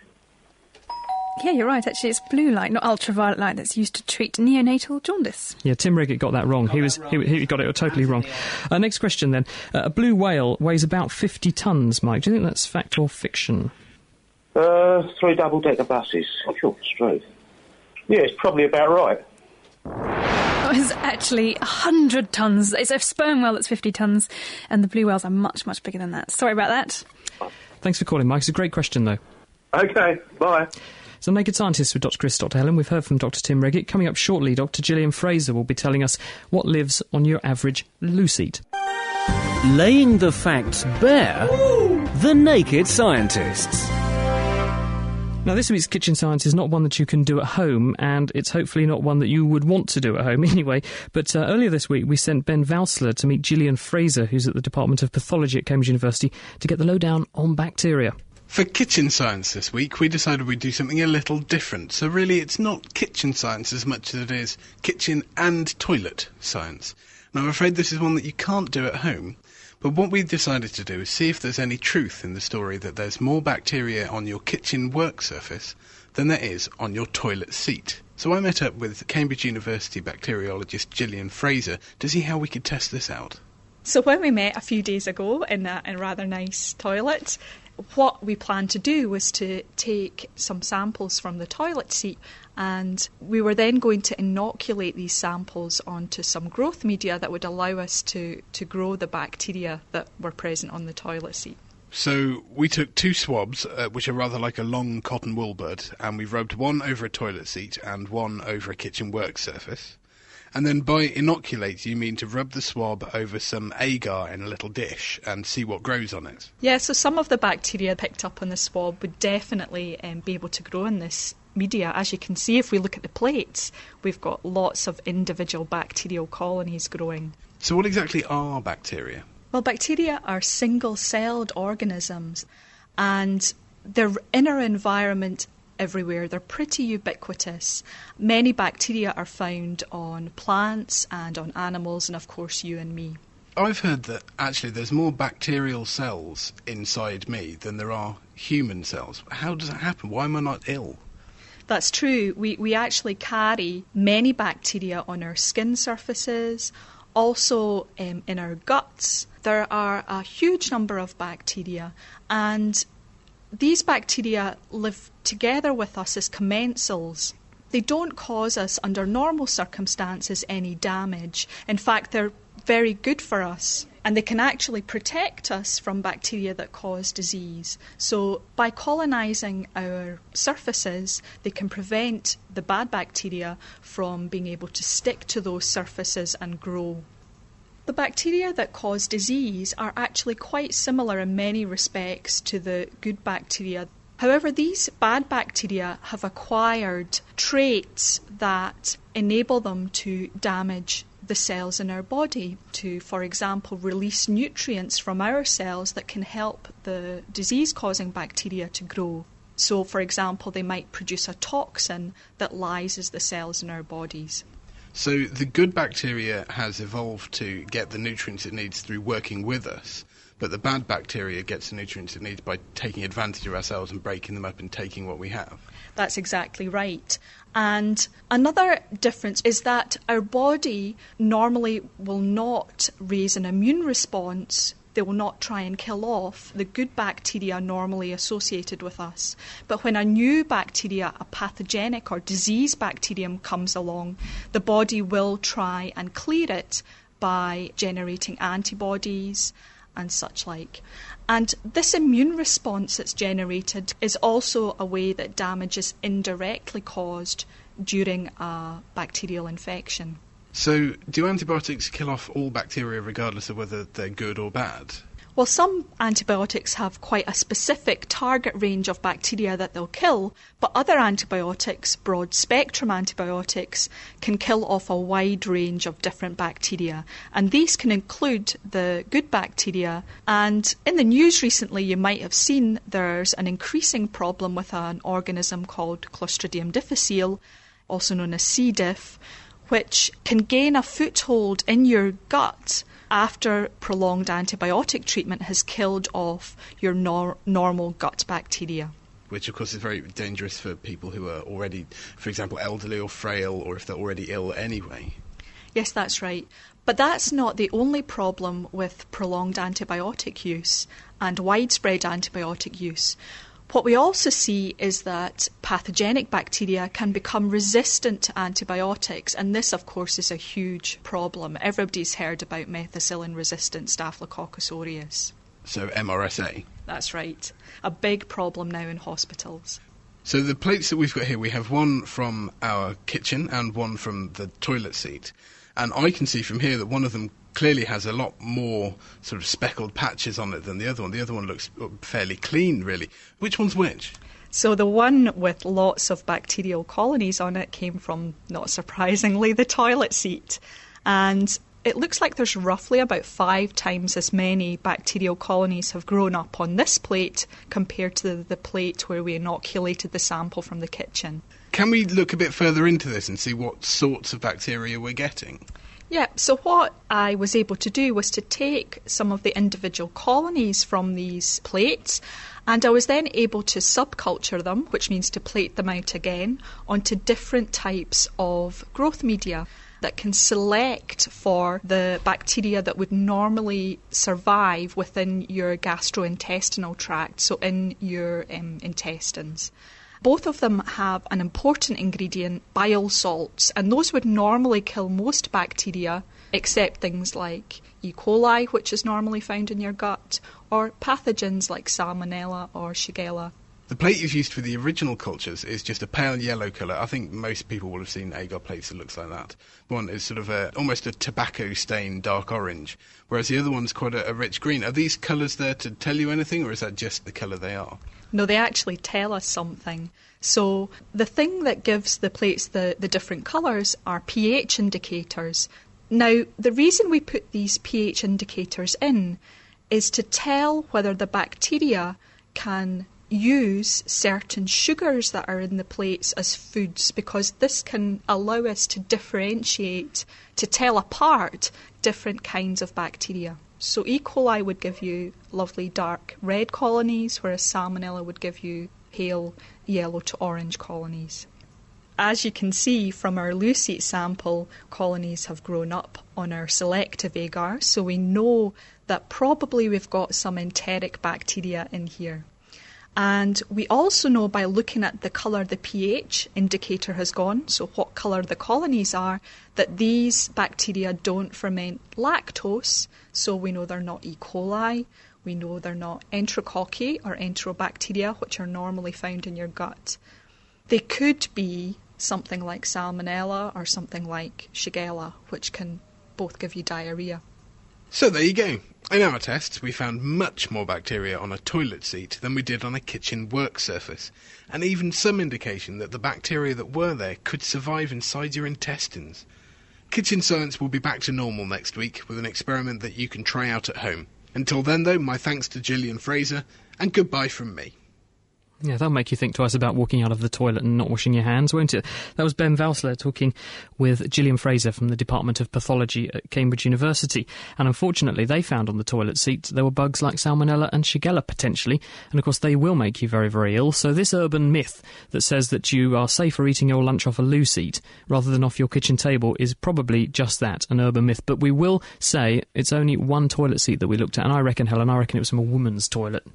Speaker 4: Yeah, you're right, actually. It's blue light, not ultraviolet light, that's used to treat neonatal jaundice.
Speaker 3: Yeah, Tim Riggett got that wrong. He was he, he got it totally wrong. Uh, next question, then. Uh, a blue whale weighs about fifty tonnes, Mike. Do you think that's fact or fiction?
Speaker 11: Uh, three double-decker buses. Sure, straight. Yeah, it's probably about right.
Speaker 4: Oh, it's actually one hundred tonnes. It's a sperm whale that's fifty tonnes, and the blue whales are much, much bigger than that. Sorry about that.
Speaker 3: Thanks for calling, Mike. It's a great question, though.
Speaker 11: OK, bye.
Speaker 3: So Naked Scientists with Doctor Chris, Doctor Helen. We've heard from Doctor Tim Riggett. Coming up shortly, Doctor Gillian Fraser will be telling us what lives on your average loo-seat.
Speaker 2: Laying the facts bare, the Naked Scientists.
Speaker 3: Now, this week's Kitchen Science is not one that you can do at home, and it's hopefully not one that you would want to do at home anyway. But uh, earlier this week, we sent Ben Valsler to meet Gillian Fraser, who's at the Department of Pathology at Cambridge University, to get the lowdown on bacteria.
Speaker 12: For Kitchen Science this week, we decided we'd do something a little different. So really, it's not kitchen science as much as it is kitchen and toilet science. Now, I'm afraid this is one that you can't do at home, But what we decided to do is see if there's any truth in the story that there's more bacteria on your kitchen work surface than there is on your toilet seat. So I met up with Cambridge University bacteriologist Gillian Fraser to see how we could test this out.
Speaker 13: So when we met a few days ago in a, in a rather nice toilet, what we planned to do was to take some samples from the toilet seat, and we were then going to inoculate these samples onto some growth media that would allow us to, to grow the bacteria that were present on the toilet seat.
Speaker 12: So we took two swabs, uh, which are rather like a long cotton wool bud, and we rubbed one over a toilet seat and one over a kitchen work surface. And then by inoculate, you mean to rub the swab over some agar in a little dish and see what grows on it?
Speaker 13: Yeah, so some of the bacteria picked up on the swab would definitely um, be able to grow in this media. As you can see, if we look at the plates, we've got lots of individual bacterial colonies growing.
Speaker 12: So what exactly are bacteria?
Speaker 13: Well, bacteria are single-celled organisms, and their inner environment everywhere. They're pretty ubiquitous. Many bacteria are found on plants and on animals, and of course you and me.
Speaker 12: I've heard that actually there's more bacterial cells inside me than there are human cells. How does that happen? Why am I not ill?
Speaker 13: That's true. We, we actually carry many bacteria on our skin surfaces, also um, in our guts. There are a huge number of bacteria, and these bacteria live together with us as commensals. They don't cause us, under normal circumstances, any damage. In fact, they're very good for us, and they can actually protect us from bacteria that cause disease. So by colonising our surfaces, they can prevent the bad bacteria from being able to stick to those surfaces and grow. The bacteria that cause disease are actually quite similar in many respects to the good bacteria. However, these bad bacteria have acquired traits that enable them to damage the cells in our body, to, for example, release nutrients from our cells that can help the disease-causing bacteria to grow. So, for example, they might produce a toxin that lyses the cells in our bodies.
Speaker 12: So the good bacteria has evolved to get the nutrients it needs through working with us, but the bad bacteria gets the nutrients it needs by taking advantage of our cells and breaking them up and taking what we have.
Speaker 13: That's exactly right. And another difference is that our body normally will not raise an immune response. They will not try and kill off the good bacteria normally associated with us. But when a new bacteria, a pathogenic or disease bacterium comes along, the body will try and clear it by generating antibodies and such like. And this immune response that's generated is also a way that damage is indirectly caused during a bacterial infection.
Speaker 12: So, do antibiotics kill off all bacteria regardless of whether they're good or bad?
Speaker 13: Well, some antibiotics have quite a specific target range of bacteria that they'll kill, but other antibiotics, broad-spectrum antibiotics, can kill off a wide range of different bacteria. And these can include the good bacteria. And in the news recently, you might have seen there's an increasing problem with an organism called Clostridium difficile, also known as C. diff, which can gain a foothold in your gut after prolonged antibiotic treatment has killed off your nor- normal gut bacteria.
Speaker 12: Which, of course, is very dangerous for people who are already, for example, elderly or frail, or if they're already ill anyway.
Speaker 13: Yes, that's right. But that's not the only problem with prolonged antibiotic use and widespread antibiotic use. What we also see is that pathogenic bacteria can become resistant to antibiotics, and this, of course, is a huge problem. Everybody's heard about methicillin-resistant Staphylococcus aureus.
Speaker 12: So M R S A?
Speaker 13: That's right. A big problem now in hospitals.
Speaker 12: So the plates that we've got here, we have one from our kitchen and one from the toilet seat. And I can see from here that one of them clearly has a lot more sort of speckled patches on it than the other one. The other one looks fairly clean, really. Which one's which?
Speaker 13: So the one with lots of bacterial colonies on it came from, not surprisingly, the toilet seat. And it looks like there's roughly about five times as many bacterial colonies have grown up on this plate compared to the, the plate where we inoculated the sample from the kitchen.
Speaker 12: Can we look a bit further into this and see what sorts of bacteria we're getting?
Speaker 13: Yeah, so what I was able to do was to take some of the individual colonies from these plates, and I was then able to subculture them, which means to plate them out again, onto different types of growth media that can select for the bacteria that would normally survive within your gastrointestinal tract, so in your um, intestines. Both of them have an important ingredient, bile salts, and those would normally kill most bacteria, except things like E. coli, which is normally found in your gut, or pathogens like Salmonella or Shigella.
Speaker 12: The plate you've used for the original cultures is just a pale yellow colour. I think most people will have seen agar plates that looks like that. One is sort of a, almost a tobacco-stained dark orange, whereas the other one's quite a, a rich green. Are these colours there to tell you anything, or is that just the colour they are?
Speaker 13: No, they actually tell us something. So the thing that gives the plates the, the different colours are pH indicators. Now, the reason we put these pH indicators in is to tell whether the bacteria can use certain sugars that are in the plates as foods, because this can allow us to differentiate, to tell apart different kinds of bacteria. So E. coli would give you lovely dark red colonies, whereas Salmonella would give you pale yellow to orange colonies. As you can see from our Lucite sample, colonies have grown up on our selective agar, so we know that probably we've got some enteric bacteria in here. And we also know by looking at the colour the pH indicator has gone, so what colour the colonies are, that these bacteria don't ferment lactose, so we know they're not E. coli, we know they're not enterococci or enterobacteria, which are normally found in your gut. They could be something like Salmonella or something like Shigella, which can both give you diarrhoea.
Speaker 12: So there you go. In our tests, we found much more bacteria on a toilet seat than we did on a kitchen work surface, and even some indication that the bacteria that were there could survive inside your intestines. Kitchen Science will be back to normal next week with an experiment that you can try out at home. Until then, though, my thanks to Gillian Fraser, and goodbye from me.
Speaker 3: Yeah, that'll make you think twice about walking out of the toilet and not washing your hands, won't it? That was Ben Valsler talking with Gillian Fraser from the Department of Pathology at Cambridge University. And unfortunately, they found on the toilet seat there were bugs like Salmonella and Shigella, potentially. And of course, they will make you very, very ill. So this urban myth that says that you are safer eating your lunch off a loo seat rather than off your kitchen table is probably just that, an urban myth. But we will say it's only one toilet seat that we looked at. And I reckon, Helen, I reckon it was from a woman's toilet.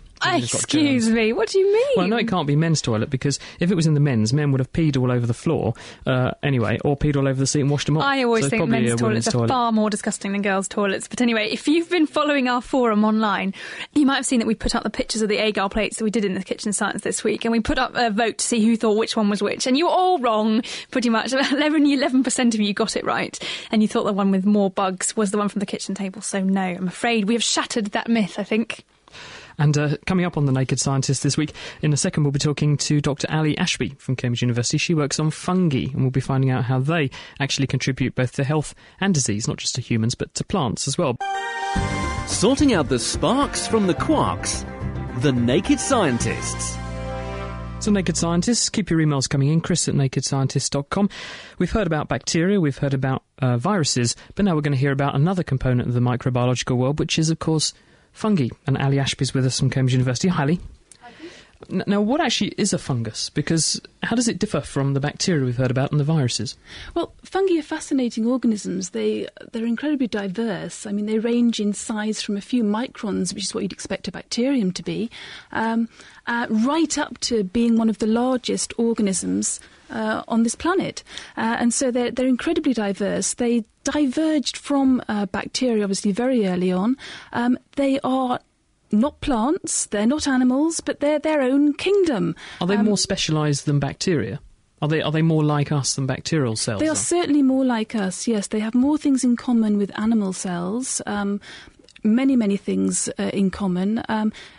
Speaker 4: Excuse me, what do you mean?
Speaker 3: Well, no, it can't be men's toilet, because if it was in the men's, men would have peed all over the floor uh, anyway, or peed all over the seat and washed them off.
Speaker 4: I always
Speaker 3: so
Speaker 4: think men's toilets are
Speaker 3: toilet.
Speaker 4: far more disgusting than girls' toilets. But anyway, if you've been following our forum online, you might have seen that we put up the pictures of the agar plates that we did in the Kitchen Science this week, and we put up a vote to see who thought which one was which, and you were all wrong, pretty much. eleven percent of you got it right, and you thought the one with more bugs was the one from the kitchen table. So no, I'm afraid we have shattered that myth, I think.
Speaker 3: And uh, coming up on The Naked Scientist this week, in a second we'll be talking to Doctor Ali Ashby from Cambridge University. She works on fungi, and we'll be finding out how they actually contribute both to health and disease, not just to humans, but to plants as well.
Speaker 2: Sorting out the sparks from the quarks. The Naked Scientists.
Speaker 3: So, Naked Scientists, keep your emails coming in, chris at naked scientist dot com. We've heard about bacteria, we've heard about uh, viruses, but now we're going to hear about another component of the microbiological world, which is, of course, fungi. And Ali Ashby's with us from Cambridge University. Hi, Ali. N- now, what actually is a fungus? Because how does it differ from the bacteria we've heard about and the viruses?
Speaker 14: Well, fungi are fascinating organisms. They, they're incredibly diverse. I mean, they range in size from a few microns, which is what you'd expect a bacterium to be, um, uh, right up to being one of the largest organisms uh, on this planet. Uh, and so they're, they're incredibly diverse. They diverged from uh, bacteria, obviously, very early on. Um, they are not plants, they're not animals, but they're their own kingdom.
Speaker 3: Are they
Speaker 14: um,
Speaker 3: more specialised than bacteria? Are they are they more like us than bacterial cells?
Speaker 14: They are, are certainly more like us, yes. They have more things in common with animal cells. Um, many, many things uh, in common. Um,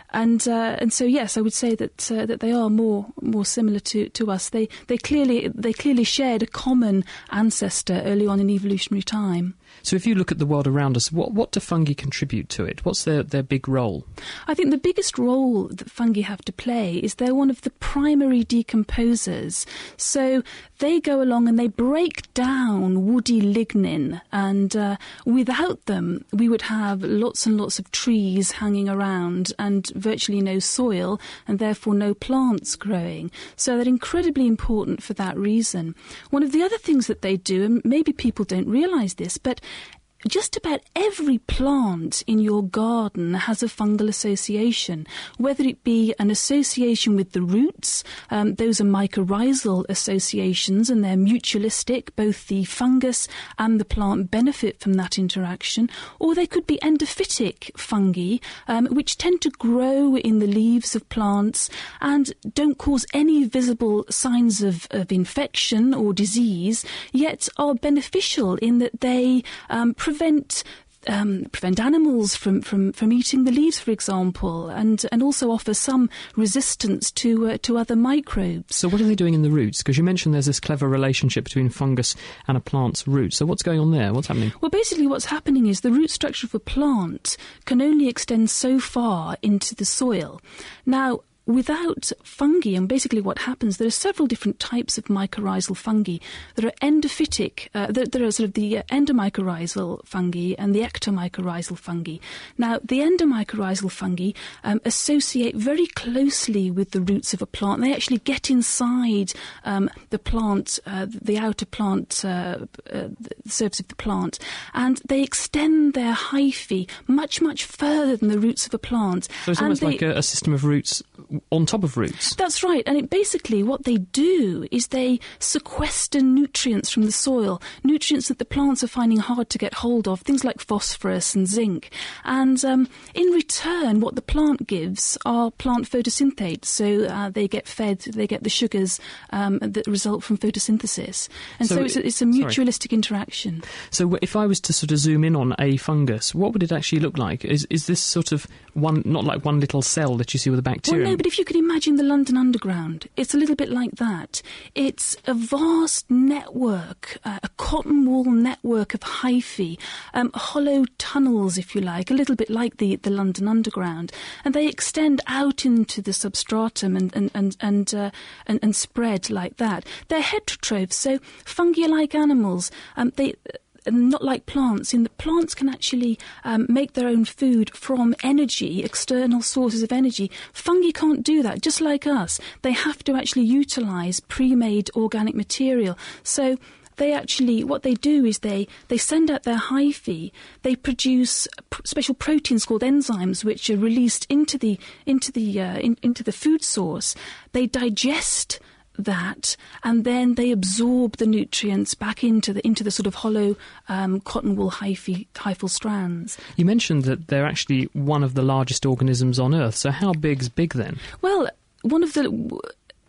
Speaker 14: and uh, and so yes, I would say that uh, that they are more more similar to, to us. They they clearly they clearly shared a common ancestor early on in evolutionary time.
Speaker 3: So if you look at the world around us, what what do fungi contribute to it? What's their, their big role?
Speaker 14: I think the biggest role that fungi have to play is they're one of the primary decomposers. So they go along and they break down woody lignin, and uh, without them we would have lots and lots of trees hanging around and virtually no soil, and therefore no plants growing. So they're incredibly important for that reason. One of the other things that they do, and maybe people don't realise this, but just about every plant in your garden has a fungal association, whether it be an association with the roots. Um, those are mycorrhizal associations, and they're mutualistic. Both the fungus and the plant benefit from that interaction. Or they could be endophytic fungi, um, which tend to grow in the leaves of plants and don't cause any visible signs of, of infection or disease, yet are beneficial in that they um, prevent um, prevent animals from, from, from eating the leaves, for example, and, and also offer some resistance to uh, to other microbes.
Speaker 3: So what are they doing in the roots? Because you mentioned there's this clever relationship between fungus and a plant's roots. So what's going on there? What's happening?
Speaker 14: Well, basically what's happening is the root structure of a plant can only extend so far into the soil. Now, without fungi, and basically what happens, there are several different types of mycorrhizal fungi. There are endophytic, uh, there, there are sort of the uh, endomycorrhizal fungi and the ectomycorrhizal fungi. Now, the endomycorrhizal fungi um, associate very closely with the roots of a plant. They actually get inside um, the plant, uh, the outer plant, uh, uh, the surface of the plant, and they extend their hyphae much, much further than the roots of a plant.
Speaker 3: So it's
Speaker 14: and
Speaker 3: almost
Speaker 14: they,
Speaker 3: like a, a system of roots on top of roots.
Speaker 14: That's right, and it basically what they do is they sequester nutrients from the soil, nutrients that the plants are finding hard to get hold of, things like phosphorus and zinc. And um, in return, what the plant gives are plant photosynthate, so uh, they get fed, they get the sugars um, that result from photosynthesis. And so, so it's, a, it's a mutualistic sorry. interaction.
Speaker 3: So if I was to sort of zoom in on a fungus, what would it actually look like? Is is this sort of one, not like one little cell that you see with a bacterium?
Speaker 14: Well, no, but if you could imagine the London Underground, it's a little bit like that. It's a vast network, uh, a cotton wool network of hyphae, um, hollow tunnels, if you like, a little bit like the, the London Underground, and they extend out into the substratum and and and and, uh, and, and spread like that. They're heterotrophs, so fungi are like animals. Um, they. Not like plants, in that plants can actually um, make their own food from energy, external sources of energy. Fungi can't do that, just like us. They have to actually utilise pre-made organic material. So they actually, what they do is they, they send out their hyphae, they produce p- special proteins called enzymes which are released into the, into the, uh, in, into the food source. They digest that, and then they absorb the nutrients back into the into the sort of hollow um, cotton wool hyphae, hyphal strands.
Speaker 3: You mentioned that they're actually one of the largest organisms on Earth. So how big's big then?
Speaker 14: Well, one of the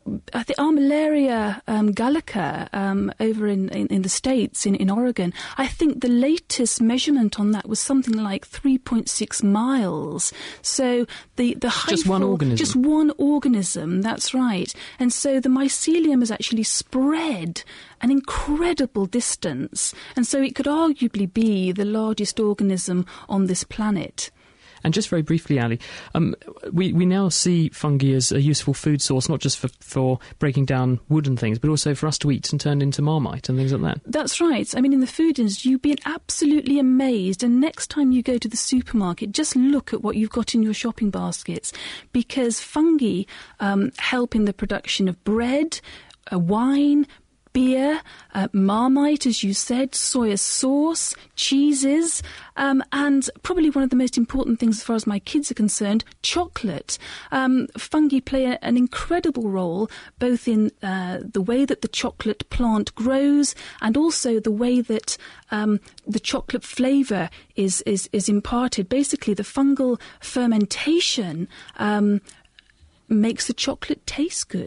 Speaker 14: I think Armillaria um, gallica um, over in, in, in the States, in, in Oregon, I think the latest measurement on that was something like three point six miles. So the, the hyphal,
Speaker 3: just one organism?
Speaker 14: Just one organism, that's right. And so the mycelium has actually spread an incredible distance. And so it could arguably be the largest organism on this planet.
Speaker 3: And just very briefly, Ali, um, we, we now see fungi as a useful food source, not just for, for breaking down wood and things, but also for us to eat and turn into Marmite and things like that.
Speaker 14: That's right. I mean, in the food industry, you'd be absolutely amazed. And next time you go to the supermarket, just look at what you've got in your shopping baskets, because fungi um, help in the production of bread, uh, wine, beer, uh, Marmite, as you said, soya sauce, cheeses, um, and probably one of the most important things as far as my kids are concerned, chocolate. Um, fungi play a, an incredible role both in uh, the way that the chocolate plant grows and also the way that um, the chocolate flavour is, is, is imparted. Basically, the fungal fermentation um, makes the chocolate taste good.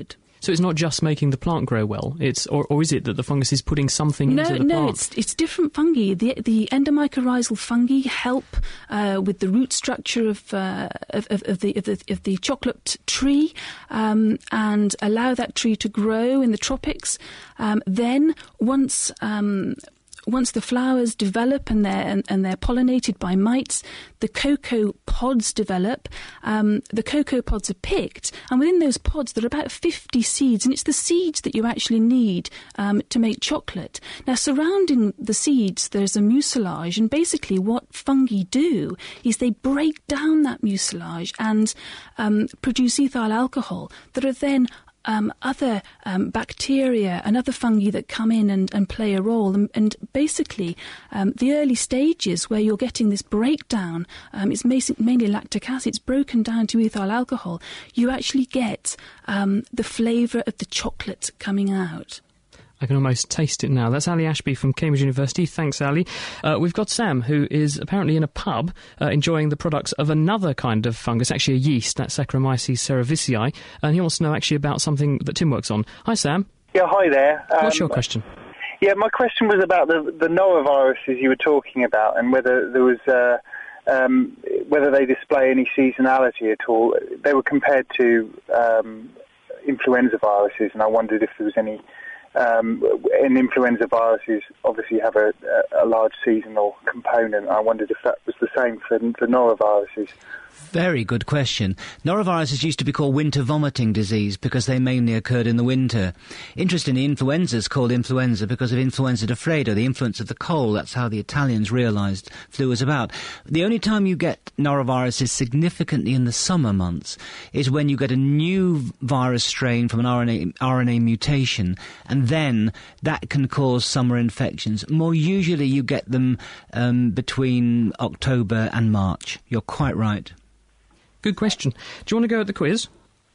Speaker 3: So it's not just making the plant grow well, it's or, or is it that the fungus is putting something
Speaker 14: no,
Speaker 3: into the
Speaker 14: no,
Speaker 3: plant?
Speaker 14: No, it's, it's different fungi. The, the endomycorrhizal fungi help uh, with the root structure of, uh, of, of, of, the, of, the, of the chocolate tree um, and allow that tree to grow in the tropics. Um, then once... Um, Once the flowers develop and they're, and, and they're pollinated by mites, the cocoa pods develop. Um, the cocoa pods are picked, and within those pods there are about fifty seeds, and it's the seeds that you actually need um, to make chocolate. Now, surrounding the seeds there's a mucilage, and basically what fungi do is they break down that mucilage and um, produce ethyl alcohol that are then Um, other um, bacteria and other fungi that come in and, and play a role. And, and basically, um, the early stages where you're getting this breakdown, um, it's mainly lactic acid, it's broken down to ethyl alcohol, you actually get um, the flavour of the chocolate coming out.
Speaker 3: I can almost taste it now. That's Ali Ashby from Cambridge University. Thanks, Ali. Uh, we've got Sam, who is apparently in a pub uh, enjoying the products of another kind of fungus, actually a yeast, that's Saccharomyces cerevisiae, and he wants to know actually about something that Tim works on. Hi, Sam.
Speaker 15: Yeah, hi there. Um,
Speaker 3: What's your question?
Speaker 15: Yeah, my question was about the, the noroviruses you were talking about and whether there was... Uh, um, whether they display any seasonality at all. They were compared to um, influenza viruses, and I wondered if there was any... Um, in influenza viruses, obviously have a, a, a large seasonal component. I wondered if that was the same for the noroviruses.
Speaker 10: Very good question. Noroviruses used to be called winter vomiting disease because they mainly occurred in the winter. Interestingly, influenza is called influenza because of influenza da freddo, the influence of the cold. That's how the Italians realised flu was about. The only time you get noroviruses significantly in the summer months is when you get a new virus strain from an R N A, R N A mutation, and then that can cause summer infections. More usually you get them um, between October and March. You're quite right.
Speaker 3: Good question. Do you want to go at the quiz?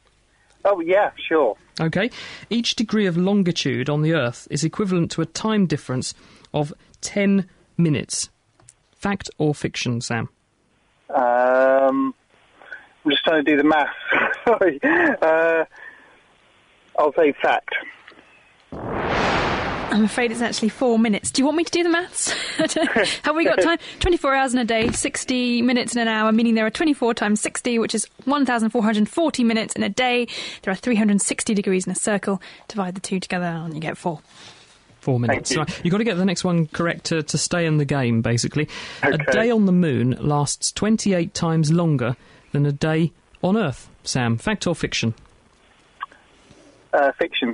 Speaker 15: Oh, yeah, sure.
Speaker 3: OK. Each degree of longitude on the Earth is equivalent to a time difference of ten minutes. Fact or fiction, Sam?
Speaker 15: Um, I'm just trying to do the maths. Sorry. Uh, I'll say fact.
Speaker 4: I'm afraid it's actually four minutes. Do you want me to do the maths? Have we got time? twenty-four hours in a day, sixty minutes in an hour, meaning there are twenty-four times sixty, which is one thousand four hundred forty minutes in a day. There are three hundred sixty degrees in a circle. Divide the two together and you get four.
Speaker 3: Four minutes.
Speaker 15: You.
Speaker 3: Right. You've got to get the next one correct to, to stay in the game, basically.
Speaker 15: Okay.
Speaker 3: A day on the moon lasts twenty-eight times longer than a day on Earth. Sam, fact or fiction?
Speaker 15: Uh, fiction.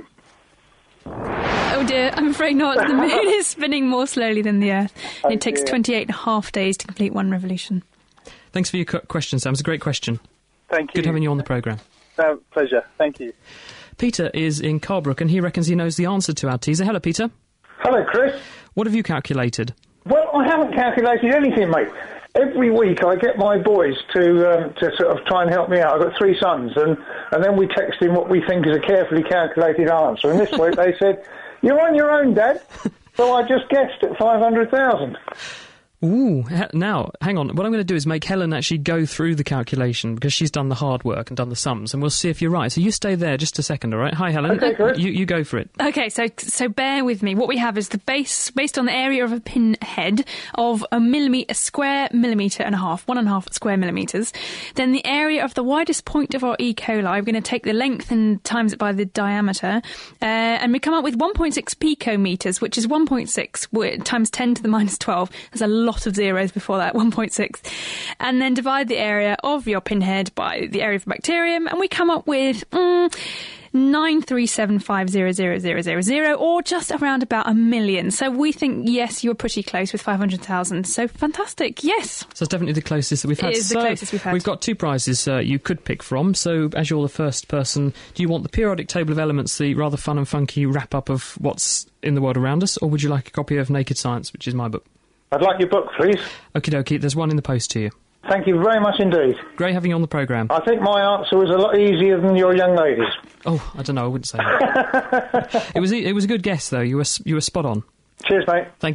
Speaker 4: Oh dear, I'm afraid not. The moon is spinning more slowly than the Earth. And
Speaker 15: Oh
Speaker 4: it takes
Speaker 15: dear.
Speaker 4: twenty-eight and a half days to complete one revolution.
Speaker 3: Thanks for your cu- question, Sam. It's a great question.
Speaker 15: Thank you.
Speaker 3: Good having you on the programme.
Speaker 15: Uh, pleasure. Thank you.
Speaker 3: Peter is in Carbrook and he reckons he knows the answer to our teaser. Hello, Peter.
Speaker 16: Hello, Chris.
Speaker 3: What have you calculated?
Speaker 16: Well, I haven't calculated anything, mate. Every week I get my boys to um, to sort of try and help me out. I've got three sons, and, and then we text in what we think is a carefully calculated answer. And this week they said, "You're on your own, Dad." So I just guessed at five hundred thousand.
Speaker 3: Ooh, he- now, hang on. What I'm going to do is make Helen actually go through the calculation because she's done the hard work and done the sums, and we'll see if you're right. So you stay there just a second, all right? Hi, Helen.
Speaker 16: Okay, good.
Speaker 3: You, you go for it.
Speaker 4: Okay, so so bear with me. What we have is the base, based on the area of a pinhead of a millimetre, a square millimetre and a half, one and a half square millimetres. Then the area of the widest point of our E. coli, we're going to take the length and times it by the diameter, uh, and we come up with one point six picometres, which is one point six w- times ten to the minus twelve. There's a lot of zeros before that, one point six. And then divide the area of your pinhead by the area of the bacterium, and we come up with mm, nine three seven five zero zero zero zero zero, or just around about a million. So we think, yes, you're pretty close with five hundred thousand. So fantastic, yes.
Speaker 3: So it's definitely the closest that we've had.
Speaker 4: It is the
Speaker 3: So
Speaker 4: closest we've had.
Speaker 3: We've got two prizes uh, you could pick from. So as you're the first person, do you want the periodic table of elements, the rather fun and funky wrap-up of what's in the world around us, or would you like a copy of Naked Science, which is my book?
Speaker 16: I'd like your book, please.
Speaker 3: Okie dokie, there's one in the post to you.
Speaker 16: Thank you very much indeed.
Speaker 3: Great having you on the programme.
Speaker 16: I think my answer was a lot easier than your young lady's.
Speaker 3: Oh, I don't know, I wouldn't say that. it was it was a good guess, though. You were, you were spot on.
Speaker 16: Cheers, mate.
Speaker 3: Thank you.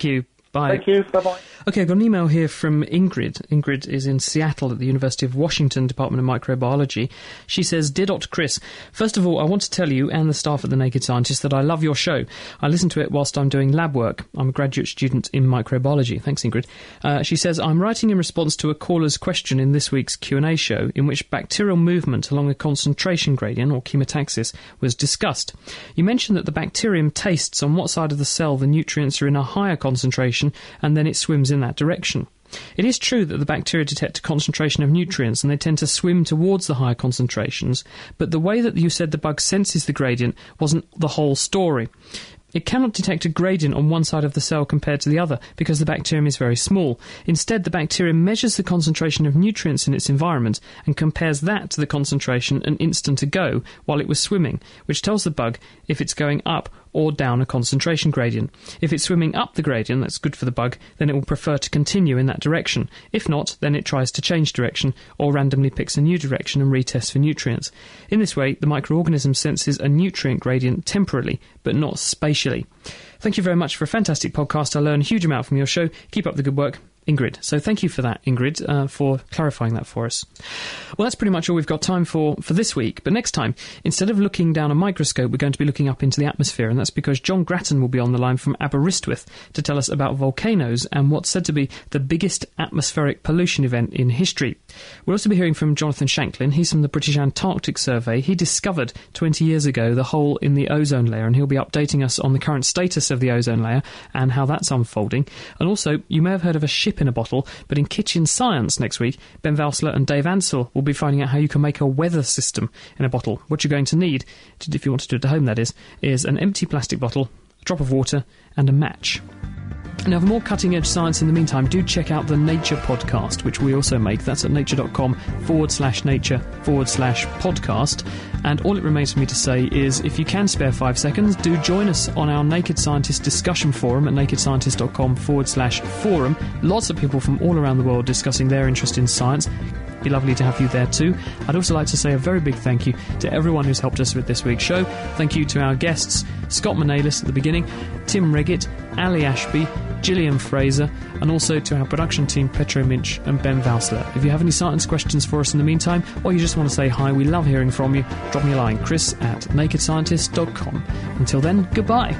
Speaker 3: Bye.
Speaker 16: Thank you. Bye-bye.
Speaker 3: Okay, I've got an email here from Ingrid. Ingrid is in Seattle at the University of Washington Department of Microbiology. She says, Dear Doctor Chris, first of all, I want to tell you and the staff at The Naked Scientist that I love your show. I listen to it whilst I'm doing lab work. I'm a graduate student in microbiology. Thanks, Ingrid. Uh, she says, I'm writing in response to a caller's question in this week's Q and A show in which bacterial movement along a concentration gradient, or chemotaxis, was discussed. You mentioned that the bacterium tastes on what side of the cell the nutrients are in a higher concentration, and then it swims in that direction. It is true that the bacteria detect a concentration of nutrients and they tend to swim towards the higher concentrations, but the way that you said the bug senses the gradient wasn't the whole story. It cannot detect a gradient on one side of the cell compared to the other because the bacterium is very small. Instead, the bacterium measures the concentration of nutrients in its environment and compares that to the concentration an instant ago while it was swimming, which tells the bug if it's going up or down a concentration gradient. If it's swimming up the gradient, that's good for the bug, then it will prefer to continue in that direction. If not, then it tries to change direction or randomly picks a new direction and retests for nutrients. In this way, the microorganism senses a nutrient gradient temporally, but not spatially. Thank you very much for a fantastic podcast. I learn a huge amount from your show. Keep up the good work. Ingrid. So thank you for that, Ingrid, uh, for clarifying that for us. Well, that's pretty much all we've got time for for this week. But next time, instead of looking down a microscope, we're going to be looking up into the atmosphere, and that's because John Grattan will be on the line from Aberystwyth to tell us about volcanoes and what's said to be the biggest atmospheric pollution event in history. We'll also be hearing from Jonathan Shanklin. He's from the British Antarctic Survey. He discovered twenty years ago the hole in the ozone layer, and he'll be updating us on the current status of the ozone layer and how that's unfolding. And also, you may have heard of a ship in a bottle, but in Kitchen Science next week, Ben Valsler and Dave Ansell will be finding out how you can make a weather system in a bottle. What you're going to need, to, if you want to do it at home that is, is an empty plastic bottle, a drop of water and a match. Now, for more cutting-edge science in the meantime, do check out the Nature podcast, which we also make. That's at nature.com forward slash nature forward slash podcast. And all it remains for me to say is, if you can spare five seconds, do join us on our Naked Scientist discussion forum at nakedscientist.com forward slash forum. Lots of people from all around the world discussing their interest in science. Be lovely to have you there too. I'd also like to say a very big thank you to everyone who's helped us with this week's show. Thank you to our guests, Scott Manelis at the beginning, Tim Reggett, Ali Ashby, Gillian Fraser, and also to our production team, Petro Minch and Ben Valsler. If you have any science questions for us in the meantime, or you just want to say hi, we love hearing from you, drop me a line, chris at naked scientist dot com. Until then, goodbye.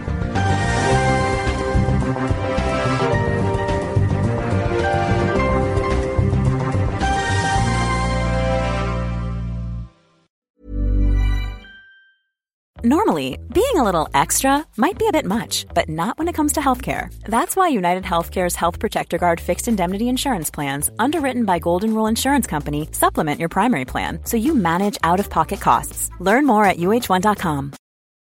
Speaker 1: Normally, being a little extra might be a bit much, but not when it comes to healthcare. That's why United Healthcare's Health Protector Guard fixed indemnity insurance plans, underwritten by Golden Rule Insurance Company, supplement your primary plan so you manage out-of-pocket costs. Learn more at U H one dot com.